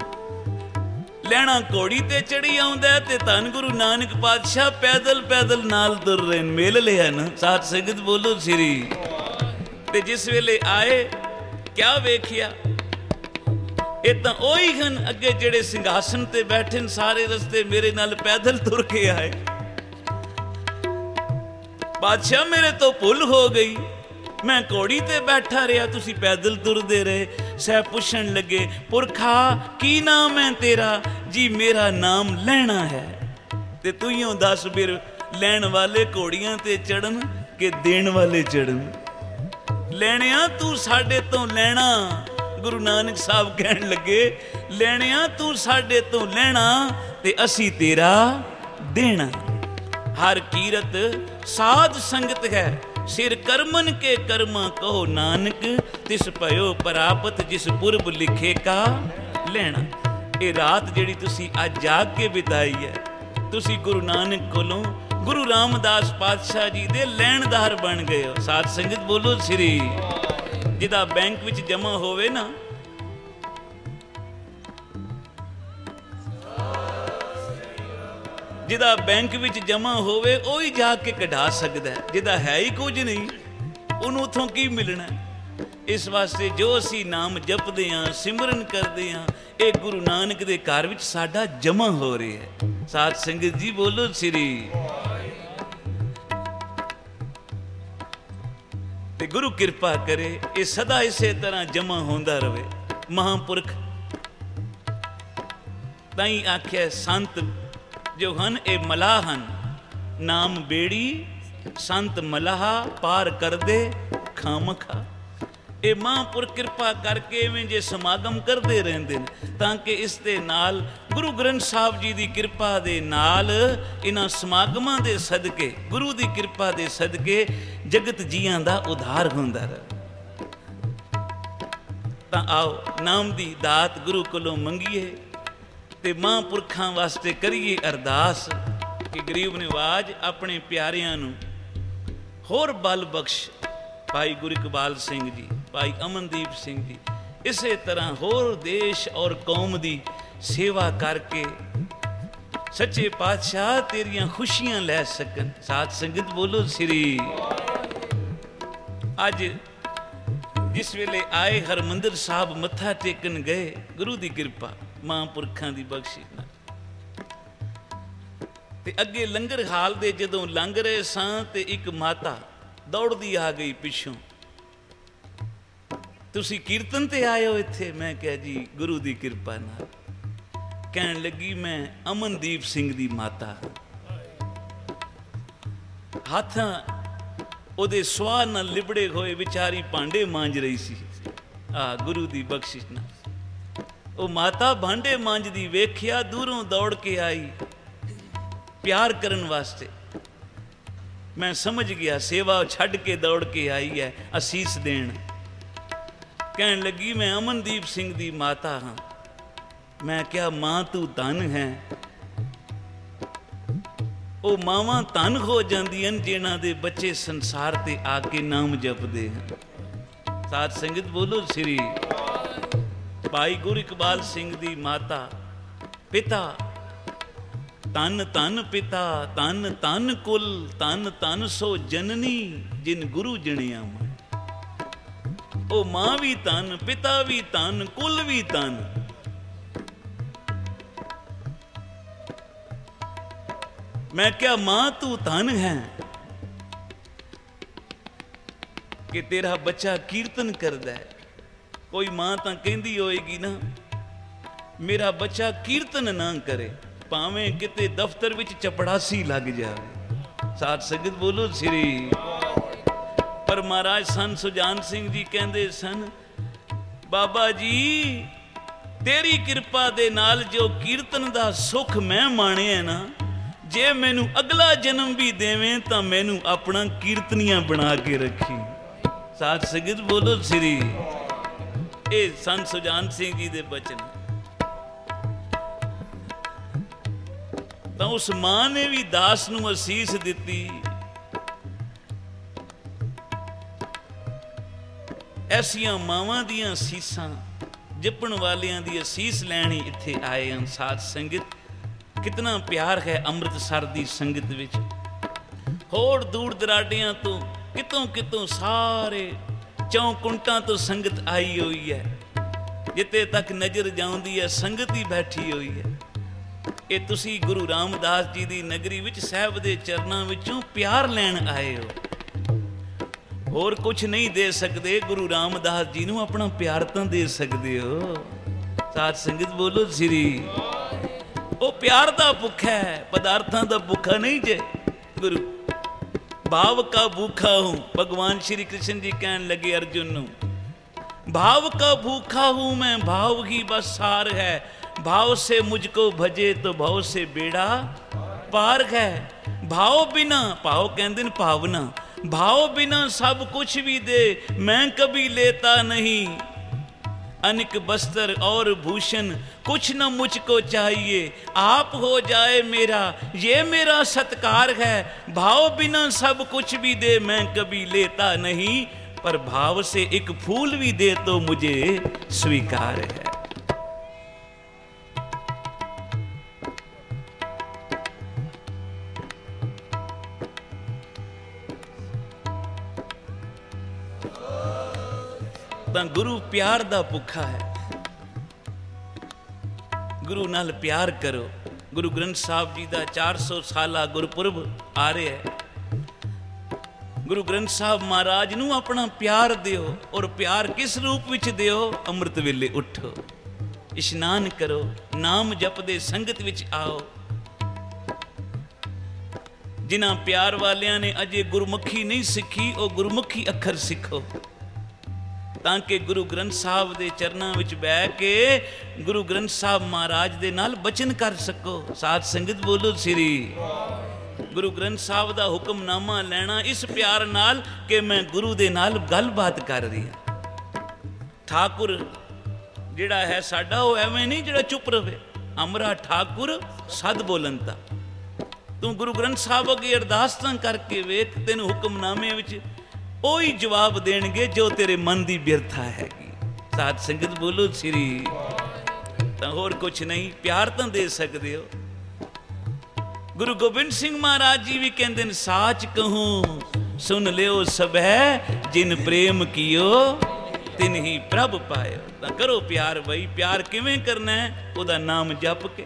ਲੈਣਾ ਘੋੜੀ ਤੇ ਚੜੀ ਆਉਂਦਾ ਤੇ ਧੰਨ ਗੁਰੂ ਨਾਨਕ ਪਾਤਸ਼ਾਹ ਪੈਦਲ ਪੈਦਲ ਨਾਲ ਤੁਰ ਰਹੇ ਨੇ। ਮਿਲ ਲਿਆ ਨਾ, ਸਾਧ ਸੰਗਤ ਬੋਲੋ ਸ੍ਰੀ। ਤੇ ਜਿਸ ਵੇਲੇ ਆਏ, ਕਿਆ ਵੇਖਿਆ? ਇਹ ਤਾਂ ਉਹੀ ਹਨ ਅੱਗੇ ਜਿਹੜੇ ਸਿੰਘਾਸਨ ਤੇ ਬੈਠੇ ਨੇ, ਸਾਰੇ ਰਸਤੇ ਮੇਰੇ ਨਾਲ ਪੈਦਲ ਤੁਰ ਕੇ ਆਏ। ਬਾਦਸ਼ਾਹ ਮੇਰੇ ਤੋਂ ਭੁੱਲ ਹੋ ਗਈ, ਮੈਂ ਘੋੜੀ ਤੇ ਬੈਠਾ ਰਿਹਾ, ਤੁਸੀਂ ਪੈਦਲ ਤੁਰਦੇ ਰਹੇ। ਸਹਿਬ ਪੁੱਛਣ ਲੱਗੇ, ਪੁਰਖਾ ਕੀ ਨਾਮ ਹੈ ਤੇਰਾ? ਜੀ ਮੇਰਾ ਨਾਮ ਲੈਣਾ ਹੈ। ਤੇ ਤੂੰ ਹੀ ਦੱਸ ਫਿਰ, ਲੈਣ ਵਾਲੇ ਘੋੜੀਆਂ ਤੇ ਚੜਨ ਕਿ ਦੇਣ ਵਾਲੇ ਚੜਨ? ਲੈਣਿਆ ਤੂੰ ਸਾਡੇ ਤੋਂ ਲੈਣਾ। ਗੁਰੂ ਨਾਨਕ ਸਾਹਿਬ ਕਹਿਣ ਲੱਗੇ, ਲੈਣਿਆ ਤੂੰ ਸਾਡੇ ਤੋਂ ਲੈਣਾ ਤੇ ਅਸੀਂ ਤੇਰਾ ਦੇਣਾ। ਹਰ ਕੀਰਤ ਸਾਧ ਸੰਗਤ ਹੈ, ਸਿਰ ਕਰਮਨ ਕੇ ਕਰਮਾ ਕਹੋ ਨਾਨਕ, ਤਿਸ ਭਇਓ ਪ੍ਰਾਪਤ ਜਿਸ ਪੁਰਬ ਲਿਖੇ ਕਾ ਲੈਣਾ। ਇਹ ਰਾਤ ਜਿਹੜੀ ਤੁਸੀਂ ਅੱਜ ਜਾਗ ਕੇ ਬਿਤਾਈ ਹੈ, ਤੁਸੀਂ ਗੁਰੂ ਨਾਨਕ ਕੋਲੋਂ, ਗੁਰੂ ਰਾਮਦਾਸ ਪਾਤਸ਼ਾਹ ਜੀ ਦੇ ਲੈਣਦਾਰ ਬਣ ਗਏ ਹੋ। ਸਾਧ ਸੰਗਤ ਬੋਲੋ ਸ੍ਰੀ। ਜਿਹਦਾ ਬੈਂਕ ਵਿੱਚ ਜਮਾ ਹੋਵੇ ਨਾ, ਜਿਹਦਾ ਬੈਂਕ ਵਿੱਚ ਜਮਾ ਹੋਵੇ ਉਹੀ ਜਾ ਕੇ ਕਢਾ ਸਕਦਾ ਹੈ। ਜਿਹਦਾ ਹੈ ਹੀ ਕੁਝ ਨਹੀਂ, ਉਹਨੂੰ ਉੱਥੋਂ ਕੀ ਮਿਲਣਾ? ਇਸ ਵਾਸਤੇ ਜੋ ਅਸੀਂ ਨਾਮ ਜਪਦੇ ਹਾਂ, ਸਿਮਰਨ ਕਰਦੇ ਹਾਂ, ਇਹ ਗੁਰੂ ਨਾਨਕ ਦੇ ਘਰ ਵਿੱਚ ਸਾਡਾ ਜਮਾ ਹੋ ਰਿਹਾ ਹੈ। ਸਾਧ ਸੰਗਤ ਜੀ ਬੋਲੋ ਸ੍ਰੀ। ਤੇ ਗੁਰੂ ਕਿਰਪਾ ਕਰੇ ਇਹ ਸਦਾ ਇਸੇ ਤਰ੍ਹਾਂ ਜਮਾ ਹੁੰਦਾ ਰਹੇ। ਮਹਾਂਪੁਰਖ ਤਾਂ ਹੀ ਆਖਿਆ, ਸੰਤ ਜੋ ਹਨ ਇਹ ਮਲਾਹ ਹਨ, ਨਾਮ ਬੇੜੀ ਸੰਤ ਮਲਾਹਾ ਪਾਰ ਕਰਦੇ ਖਾਮਖਾ। ਇਹ ਮਹਾਂਪੁਰਖ ਕਿਰਪਾ ਕਰਕੇ ਇਵੇਂ ਜੇ ਸਮਾਗਮ ਕਰਦੇ ਰਹਿੰਦੇ ਨੇ, ਤਾਂ ਕਿ ਇਸ ਦੇ ਨਾਲ ਗੁਰੂ ਗ੍ਰੰਥ ਸਾਹਿਬ ਜੀ ਦੀ ਕਿਰਪਾ ਦੇ ਨਾਲ, ਇਹਨਾਂ ਸਮਾਗਮਾਂ ਦੇ ਸਦਕੇ, ਗੁਰੂ ਦੀ ਕਿਰਪਾ ਦੇ ਸਦਕੇ ਜਗਤ ਜੀਆਂ ਦਾ ਉਧਾਰ ਹੁੰਦਾ ਰਹੇ। ਤਾਂ ਆਓ ਨਾਮ ਦੀ ਦਾਤ ਗੁਰੂ ਕੋਲੋਂ ਮੰਗੀਏ ਤੇ ਮਹਾਂਪੁਰਖਾਂ ਵਾਸਤੇ ਕਰੀਏ ਅਰਦਾਸ ਕਿ ਗਰੀਬ ਨਿਵਾਜ ਆਪਣੇ ਪਿਆਰਿਆਂ ਨੂੰ ਹੋਰ ਬਲ ਬਖਸ਼। ਭਾਈ ਗੁਰੂ ਇਕਬਾਲ ਸਿੰਘ ਜੀ, ਭਾਈ ਅਮਨਦੀਪ ਸਿੰਘ ਜੀ, ਇਸੇ ਤਰ੍ਹਾਂ ਹੋਰ ਦੇਸ਼ ਔਰ ਕੌਮ ਦੀ ਸੇਵਾ ਕਰਕੇ ਸੱਚੇ ਪਾਤਸ਼ਾਹ ਤੇਰੀਆਂ ਖੁਸ਼ੀਆਂ ਲੈ ਸਕਣ। ਸਾਧ ਸੰਗਤ ਬੋਲੋ ਸ੍ਰੀ। ਅੱਜ ਜਿਸ ਵੇਲੇ ਆਏ ਹਰਮੰਦਰ ਸਾਹਿਬ ਮੱਥਾ ਟੇਕਣ ਗਏ, ਗੁਰੂ ਦੀ ਕਿਰਪਾ, ਮਹਾਂਪੁਰਖਾਂ ਦੀ ਬਖਸ਼ਿਸ਼ ਨਾਲ, ਤੇ ਅੱਗੇ ਲੰਗਰ ਹਾਲ ਦੇ ਜਦੋਂ ਲੰਘ ਰਹੇ ਸਾਂ ਤੇ ਇੱਕ ਮਾਤਾ ਦੌੜਦੀ ਆ ਗਈ ਪਿੱਛੋਂ, ਤੁਸੀਂ ਕੀਰਤਨ ਤੇ ਆਏ ਹੋ ਇੱਥੇ? ਮੈਂ ਕਿਹਾ ਜੀ ਗੁਰੂ ਦੀ ਕਿਰਪਾ ਨਾਲ। ਕਹਿਣ ਲੱਗੀ, ਮੈਂ ਅਮਨਦੀਪ ਸਿੰਘ ਦੀ ਮਾਤਾ। ਹੱਥ ਉਹਦੇ ਸਵਾਹ ਨਾਲ ਲਿਬੜੇ ਹੋਏ ਵਿਚਾਰੀ ਭਾਂਡੇ ਮਾਂਜ ਰਹੀ ਸੀ। ਆ ਗੁਰੂ ਦੀ ਬਖਸ਼ਿਸ਼ ਨਾਲ ਉਹ ਮਾਤਾ ਭਾਂਡੇ ਮਾਂਜਦੀ ਵੇਖਿਆ, ਦੂਰੋਂ ਦੌੜ ਕੇ ਆਈ ਪਿਆਰ ਕਰਨ ਵਾਸਤੇ। ਮੈਂ ਸਮਝ ਗਿਆ ਸੇਵਾ ਛੱਡ ਕੇ ਦੌੜ ਕੇ ਆਈ ਹੈ ਅਸੀਸ ਦੇਣ। ਕਹਿਣ ਲੱਗੀ ਮੈਂ ਅਮਨਦੀਪ ਸਿੰਘ ਦੀ ਮਾਤਾ ਹਾਂ। ਮੈਂ ਕਿਹਾ ਮਾਂ ਤੂੰ ਧਨ ਹੈ। ਉਹ ਮਾਵਾਂ ਧਨ ਹੋ ਜਾਂਦੀਆਂ ਜਿਨ੍ਹਾਂ ਦੇ ਬੱਚੇ ਸੰਸਾਰ ਤੇ ਆ ਕੇ ਨਾਮ ਜਪਦੇ ਹਨ। ਸਾਧ ਸੰਗਤ ਬੋਲੋ ਸ੍ਰੀ। ਭਾਈ ਗੁਰੂ ਇਕਬਾਲ ਸਿੰਘ ਦੀ ਮਾਤਾ ਪਿਤਾ ਤਨ ਤਨ ਪਿਤਾ ਤਨ ਤਨ ਕੁਲ ਤਨ ਤਨ ਸੋ ਜਨਨੀ ਜਿਨ ਗੁਰੂ ਜਣਿਆ ਮੈਂ। ਉਹ ਮਾਂ ਵੀ ਤਨ, ਪਿਤਾ ਵੀ ਤਨ, ਕੁਲ ਵੀ ਤਨ। ਮੈਂ ਕਿਹਾ ਮਾਂ ਤੂੰ ਧਨ ਹੈ ਕਿ ਤੇਰਾ ਬੱਚਾ ਕੀਰਤਨ ਕਰਦਾ ਹੈ। ਕੋਈ ਮਾਂ ਤਾਂ ਕਹਿੰਦੀ ਹੋਏਗੀ ਨਾ ਮੇਰਾ ਬੱਚਾ ਕੀਰਤਨ ਨਾ ਕਰੇ, ਭਾਵੇਂ ਕਿਤੇ ਦਫ਼ਤਰ ਵਿੱਚ ਚਪੜਾਸੀ ਲੱਗ ਜਾਵੇ। ਸਾਧ ਸੰਗਤ ਬੋਲੋ ਸ੍ਰੀ। ਪਰ ਮਹਾਰਾਜ ਸੰਤ ਸੁਜਾਨ ਸਿੰਘ ਜੀ ਕਹਿੰਦੇ ਸਨ, ਬਾਬਾ ਜੀ ਤੇਰੀ ਕਿਰਪਾ ਦੇ ਨਾਲ ਜੋ ਕੀਰਤਨ ਦਾ ਸੁੱਖ ਮੈਂ ਮਾਣਿਆ ਨਾ, ਜੇ ਮੈਨੂੰ ਅਗਲਾ ਜਨਮ ਵੀ ਦੇਵੇਂ ਤਾਂ ਮੈਨੂੰ ਆਪਣਾ ਕੀਰਤਨੀਆਂ ਬਣਾ ਕੇ ਰੱਖੀ। ਸਾਧ ਸੰਗਤ ਬੋਲੋ ਸ੍ਰੀ। ਇਹ ਸੰਤ ਸੁਜਾਨ ਸਿੰਘ ਜੀ ਦੇ ਬਚਨ। ਤਾਂ ਉਸ ਮਾਂ ਨੇ ਵੀ ਦਾਸ ਨੂੰ ਅਸੀਸ ਦਿੱਤੀ। ਐਸੀਆਂ ਮਾਵਾਂ ਦੀਆਂ ਅਸੀਸਾਂ, ਜਪਣ ਵਾਲਿਆਂ ਦੀ ਅਸੀਸ ਲੈਣੀ ਇੱਥੇ ਆਏ ਹਨ। ਸਾਧ ਸੰਗਤ ਕਿਤਨਾ ਪਿਆਰ ਹੈ ਅੰਮ੍ਰਿਤਸਰ ਦੀ ਸੰਗਤ ਵਿੱਚ। ਹੋਰ ਦੂਰ ਦਰਾਡਿਆਂ ਤੋਂ ਕਿਤੋਂ ਕਿਤੋਂ ਸਾਰੇ ਚੌਂਕੁੰਟਾਂ ਤੋਂ ਸੰਗਤ ਆਈ ਹੋਈ ਹੈ। ਜਿੱਥੇ ਤੱਕ ਨਜ਼ਰ ਜਾਂਦੀ ਹੈ ਸੰਗਤ ਹੀ ਬੈਠੀ ਹੋਈ ਹੈ। ਇਹ ਤੁਸੀਂ ਗੁਰੂ ਰਾਮਦਾਸ ਜੀ ਦੀ ਨਗਰੀ ਵਿੱਚ ਸਾਹਿਬ ਦੇ ਚਰਨਾਂ ਵਿੱਚੋਂ ਪਿਆਰ ਲੈਣ ਆਏ ਹੋ। ਹੋਰ ਕੁਝ ਨਹੀਂ ਦੇ ਸਕਦੇ, ਗੁਰੂ ਰਾਮਦਾਸ ਜੀ ਨੂੰ ਆਪਣਾ ਪਿਆਰ ਤਾਂ ਦੇ ਸਕਦੇ ਹੋ। ਸਾਧ ਸੰਗਤ ਬੋਲੋ ਸ੍ਰੀ। ਉਹ ਪਿਆਰ ਦਾ ਭੁੱਖਾ ਹੈ, ਪਦਾਰਥਾਂ ਦਾ ਭੁੱਖਾ ਨਹੀਂ ਜੇ। ਗੁਰੂ भाव का भूखा हूं। भगवान श्री कृष्ण जी कहने लगे अर्जुन ਨੂੰ, भाव का भूखा हूं मैं, भाव ही बस सार है। भाव से मुझको भजे तो भाव से बेड़ा पार है। भाव बिना, भाव कहते हैं भावना, भाव बिना सब कुछ भी दे मैं कभी लेता नहीं। अनिक बस्तर और भूषण कुछ न मुझको चाहिए, आप हो जाए मेरा ये मेरा सत्कार है। भाव बिना सब कुछ भी दे मैं कभी लेता नहीं, पर भाव से एक फूल भी दे तो मुझे स्वीकार है। ਤਾਂ ਗੁਰੂ ਪਿਆਰ ਦਾ ਭੁੱਖਾ ਹੈ। ਗੁਰੂ ਨਾਲ ਪਿਆਰ ਕਰੋ। ਗੁਰੂ ਗ੍ਰੰਥ ਸਾਹਿਬ ਜੀ ਦਾ ਚਾਰ ਸੌ ਸਾਲਾ ਗੁਰਪੁਰਬ ਆ ਰਿਹਾ ਹੈ। ਗੁਰੂ ਗ੍ਰੰਥ ਸਾਹਿਬ ਮਹਾਰਾਜ ਨੂੰ ਆਪਣਾ ਪਿਆਰ ਦਿਓ। ਔਰ ਪਿਆਰ ਕਿਸ ਰੂਪ ਵਿੱਚ ਦਿਓ? ਅੰਮ੍ਰਿਤ ਵੇਲੇ ਉੱਠੋ, ਇਸ਼ਨਾਨ ਕਰੋ, ਨਾਮ ਜਪਦੇ ਸੰਗਤ ਵਿੱਚ ਆਓ। ਜਿਨ੍ਹਾਂ ਪਿਆਰ ਵਾਲਿਆਂ ਨੇ ਅਜੇ ਗੁਰਮੁਖੀ ਨਹੀਂ ਸਿੱਖੀ, ਉਹ ਗੁਰਮੁਖੀ ਅੱਖਰ ਸਿੱਖੋ, ਤਾਂ ਕਿ ਗੁਰੂ ਗ੍ਰੰਥ ਸਾਹਿਬ ਦੇ ਚਰਨਾਂ ਵਿੱਚ ਬਹਿ ਕੇ ਗੁਰੂ ਗ੍ਰੰਥ ਸਾਹਿਬ ਮਹਾਰਾਜ ਦੇ ਨਾਲ ਬਚਨ ਕਰ ਸਕੋ। ਸਾਧ ਸੰਗਤ ਬੋਲੋ ਸ੍ਰੀ। ਗੁਰੂ ਗ੍ਰੰਥ ਸਾਹਿਬ ਦਾ ਹੁਕਮਨਾਮਾ ਲੈਣਾ ਇਸ ਪਿਆਰ ਨਾਲ ਕਿ ਮੈਂ ਗੁਰੂ ਦੇ ਨਾਲ ਗੱਲਬਾਤ ਕਰ ਰਹੀ ਹਾਂ। ਠਾਕੁਰ ਜਿਹੜਾ ਹੈ ਸਾਡਾ, ਉਹ ਐਵੇਂ ਨਹੀਂ ਜਿਹੜਾ ਚੁੱਪ ਰਵੇ। ਅਮਰਾ ਠਾਕੁਰ ਸਦ ਬੋਲੰਤਾ। ਤੂੰ ਗੁਰੂ ਗ੍ਰੰਥ ਸਾਹਿਬ ਅੱਗੇ ਅਰਦਾਸ ਤਾਂ ਕਰਕੇ ਵੇਖ, ਤੈਨੂੰ ਹੁਕਮਨਾਮੇ ਵਿੱਚ ਉਹੀ ਜਵਾਬ ਦੇਣਗੇ ਜੋ ਤੇਰੇ ਮਨ ਦੀ ਬਿਰਥਾ ਹੈਗੀ। ਸਾਧ ਸੰਗਤ ਬੋਲੋ ਸ੍ਰੀ। ਤਾਂ ਹੋਰ ਕੁਛ ਨਹੀਂ, ਪਿਆਰ ਤਾਂ ਦੇ ਸਕਦੇ ਹੋ। ਗੁਰੂ ਗੋਬਿੰਦ ਸਿੰਘ ਮਹਾਰਾਜ ਜੀ ਵੀ ਕਹਿੰਦੇ ਨੇ, ਸਾਚ ਕਹੂੰ ਸੁਨ ਲਿਓ ਸਭੈ, ਜਿਨ ਪ੍ਰੇਮ ਕੀਓ ਤਿਨ ਹੀ ਪ੍ਰਭ ਪਾਇਓ। ਤਾਂ ਕਰੋ ਪਿਆਰ ਬਈ। ਪਿਆਰ ਕਿਵੇਂ ਕਰਨਾ ਹੈ? ਉਹਦਾ ਨਾਮ ਜਪ ਕੇ।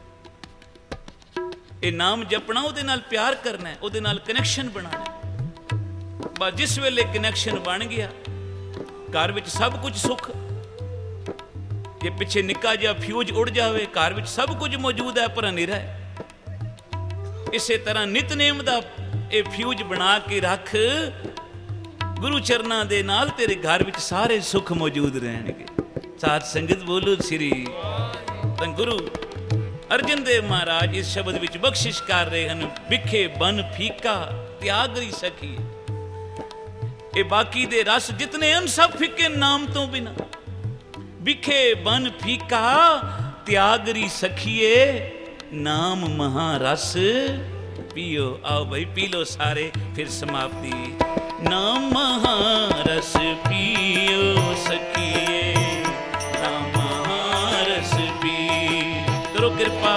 ਇਹ ਨਾਮ ਜਪਣਾ, ਉਹਦੇ ਨਾਲ ਪਿਆਰ ਕਰਨਾ, ਉਹਦੇ ਨਾਲ ਕਨੈਕਸ਼ਨ ਬਣਾਉਣਾ। ਬਸ ਜਿਸ ਵੇਲੇ ਕਨੈਕਸ਼ਨ ਬਣ ਗਿਆ, ਘਰ ਵਿੱਚ ਸਭ ਕੁਝ ਸੁੱਖ। ਜੇ ਪਿੱਛੇ ਨਿੱਕਾ ਜਿਹਾ ਫਿਊਜ਼ ਉੜ ਜਾਵੇ, ਘਰ ਵਿੱਚ ਸਭ ਕੁਝ ਮੌਜੂਦ ਹੈ ਪਰ ਹਨੇਰਾ ਹੈ। ਇਸੇ ਤਰ੍ਹਾਂ ਨਿਤਨੇਮ ਦਾ ਇਹ ਫਿਊਜ਼ ਬਣਾ ਕੇ ਰੱਖ, ਗੁਰੂ ਚਰਨਾਂ ਦੇ ਨਾਲ ਤੇਰੇ ਘਰ ਵਿੱਚ ਸਾਰੇ ਸੁੱਖ ਮੌਜੂਦ ਰਹਿਣਗੇ। साथ संगत बोलो श्री ਤਾਂ ਗੁਰੂ ਅਰਜਨ ਦੇਵ ਮਹਾਰਾਜ ਇਸ ਸ਼ਬਦ ਵਿੱਚ ਬਖਸ਼ਿਸ਼ ਕਰ ਰਹੇ ਹਨ। ਵਿਖੇ ਬਨ ਫੀਕਾ ਤਿਆਗਰੀ ਸਖੀ। ਇਹ ਬਾਕੀ ਦੇ ਰਸ ਜਿਤਨੇ ਹਨ ਸਭ ਫਿੱਕੇ ਨਾਮ ਤੋਂ ਬਿਨਾ। ਵਿਖੇ ਬਨ ਫੀਕਾ ਤਿਆਗਰੀ ਸਖੀਏ नाम महारस पियो। आओ भाई पी लो सारे, फिर समाप्ति। नाम महारस पियो सखिए, नाम महारस पी। करो कृपा।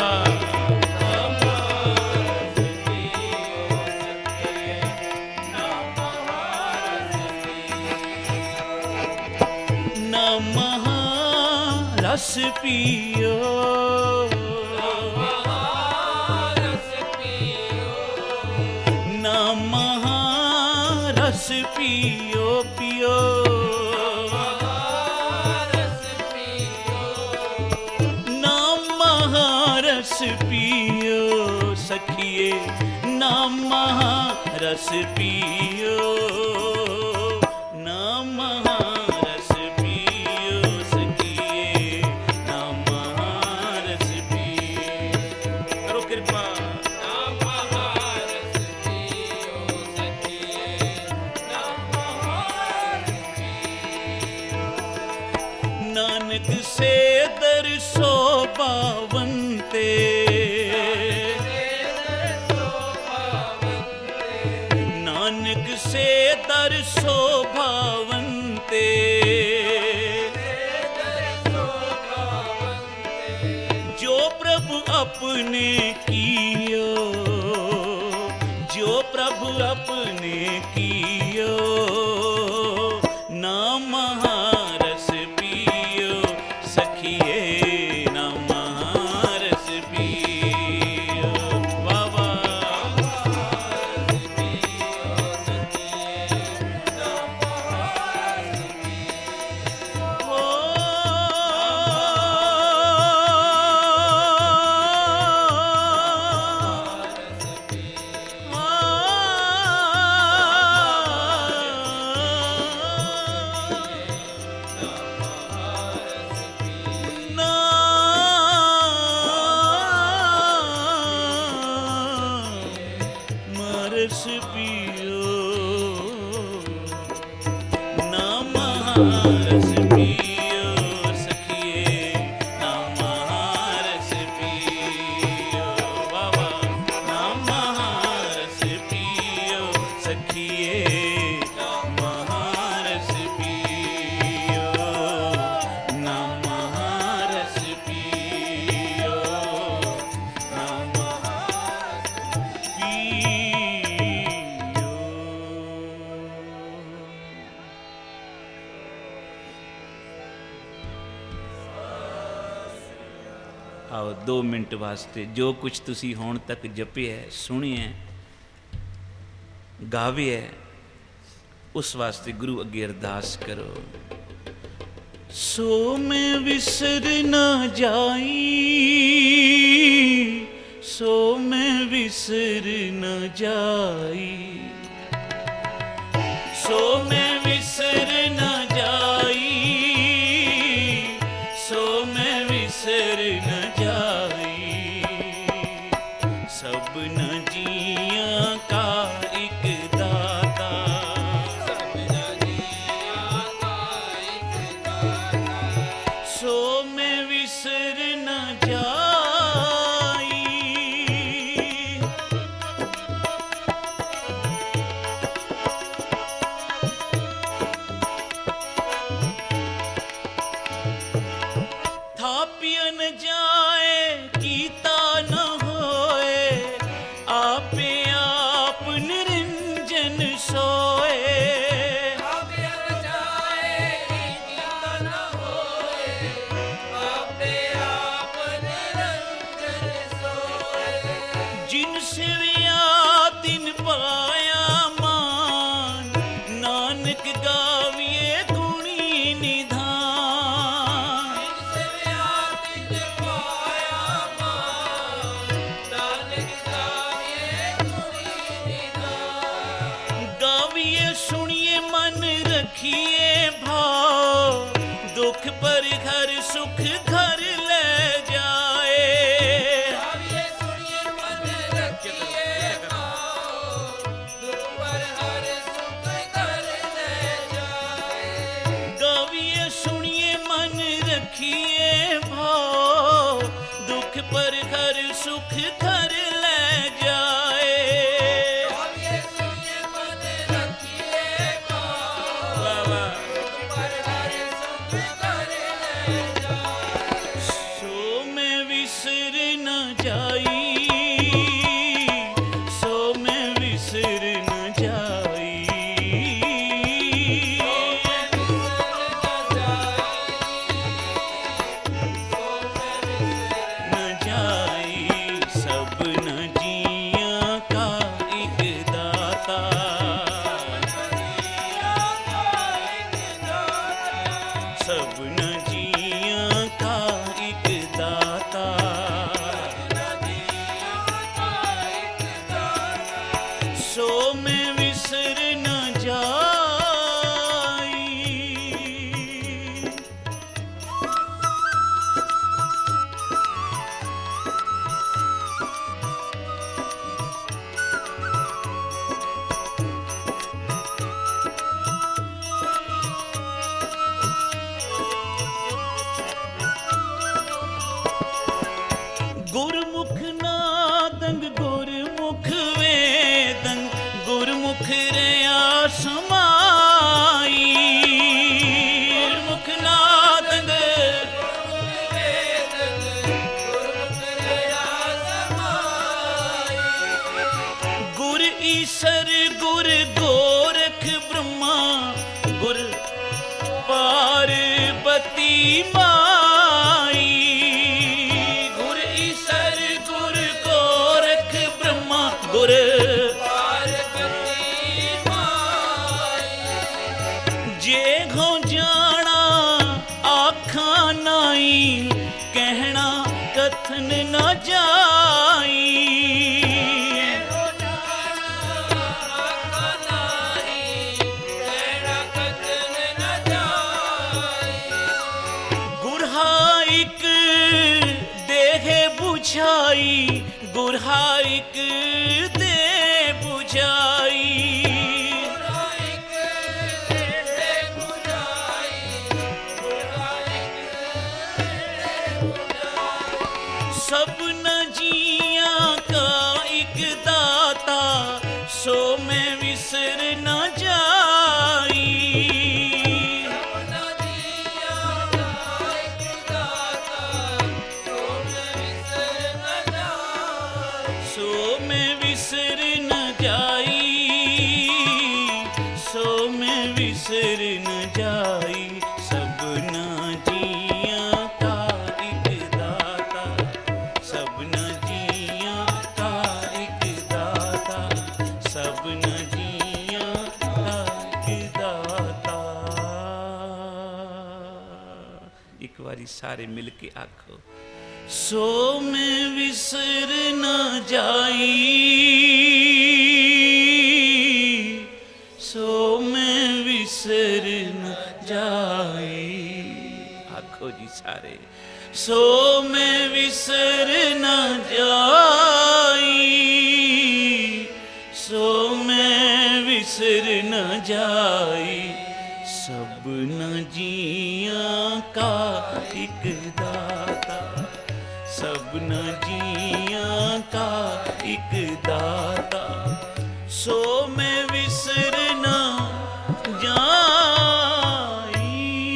नाम महारस पियो, रस पियो पियो, रस पियो, नाम महारस पियो सखिए, नाम महारस पियो, नाम महारस पियो सखिए, नाम महारस पियो। करो कृपा। नानक से दरसो पावनते, नानक से दरसो भावनते, जो प्रभु अपने कियो, जो प्रभु अपने कियो, नाम महारस पियो सखिए, नाम महारस पियो। वाह वाह। रस पियो, नाम महारस पियो सखिए, नाम महारस पियो। वाह वाह। नाम महारस पियो सखिए, नाम महारस पियो, नाम महारस पियो, नाम महारस पियो। आओ दो मिनट वास्ते जो कुछ तुसी होण तक जपिया सुनिए गाविए उस वास्ते गुरु अगे अरदास करो। सो मैं विसर न जाई, सो मैं विसर न जाई, सो मैं विसर न जाई, सो मैं विसर न जाई, सब न जिया का एक दाता, सब न जिया का एक दाता, सो मैं विसर न जाई। थापियन जाए कीता न होए, पर घर सुख घर ले जाए। वाह वाह। सो मैं विसर न जाई, सो मैं विसर न जाई, न जाई। सब न जिया का एक दाता, सब न जिया का एक दाता। सो मैं विसर न जाई। गुरमुख नादंग गुरमुख वेदंग, गुरमुख रया समाई। गुरमुख नादंग गुर ईसर गुर गोरख ब्रह्मा, गुर पार्वती माई। गुर ईसर गुर गोरख ब्रह्मा, गुर जे घो जाना आखा नाई, कहना कथन न जाई। गुरहाइक देहे बुझाई, गुरहाइक दे बुझाई। सब न जिया का एक दाता, सो मैं विसर न जाई। सो मैं विसर न जाई, सो मैं विसर न जाई। सब न जिया का एक दाता, सब न जिया का एक दाता, सब न जिया का एक दाता। एक बारी सारे मिल के आखो, सो मैं विसर न जाई, सो मैं विसर न जाई। आखो जी सारे, सो मैं विसर न जाई, सो मैं विसर न जाई। सब न जिया का एक दाता, सब न जिया का एक दाता, सो मैं विसर न जाई।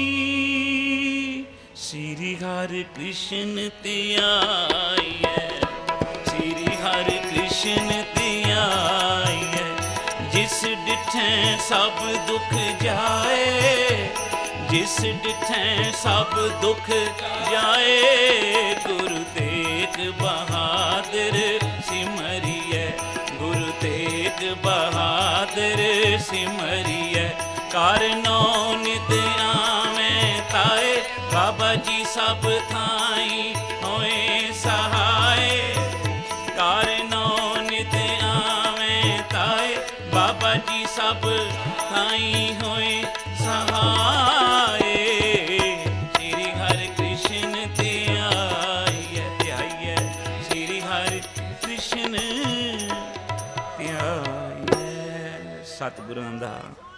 श्री हरि कृष्ण ते आइए, श्री हरि कृष्ण ते आइए। जिस डिठें सब दुख जाए, जिस डिठें सब दुख जाए। गुरु तेग बहादुर सिमरिए, गुरु तेग बहादुर सिमरिए। कारणों नित आवें ताए, बाबा जी सब थाई होए सहाय। कारणों नित आवें ताए, बाबा जी सब थाई होए सहाय। श्री हरि कृष्ण ते आइए, ते आइए। श्री हरि कृष्ण ते आइए। सतगुरां दा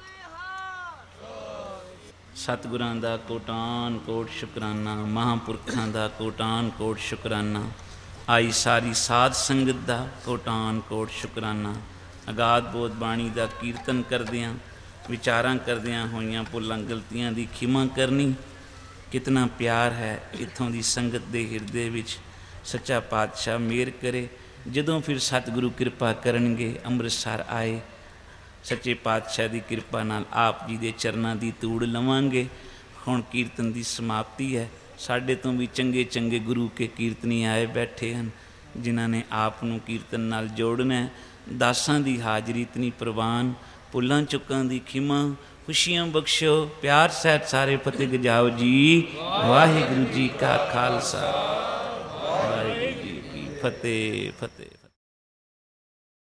सतगुरां दा कोटान कोट शुकराना, महापुरखां दा कोटान कोट शुकराना। आई सारी साध संगत दा कोटान कोट शुकराना। अगाध बोध बाणी का कीर्तन करदियाँ विचारां करदियाँ होइयां भुलां गलतियां दी खिमा करनी। कितना प्यार है इत्थों दी संगत दे हिरदे विच। सच्चा पातशाह मेहर करे जदों फिर सतगुरु कृपा करनगे अमृतसर आए। सच्चे पातशाह की कृपा नाल आप जी के चरनां की तूड़ लवांगे। हुण कीर्तन की समाप्ति है। साढ़े तो भी चंगे चंगे गुरु के कीर्तनी आए बैठे हैं जिन्हां ने आप नूं कीर्तन नाल जोड़ना है। दासां की हाजरी इतनी प्रवान। भुलां चुकां की खिमा खुशियां बख्शो। प्यार सहित सारे फतेह गजाओ जी। वाहिगुरू जी का खालसा वाहिगुरू जी की फतेह फतेह।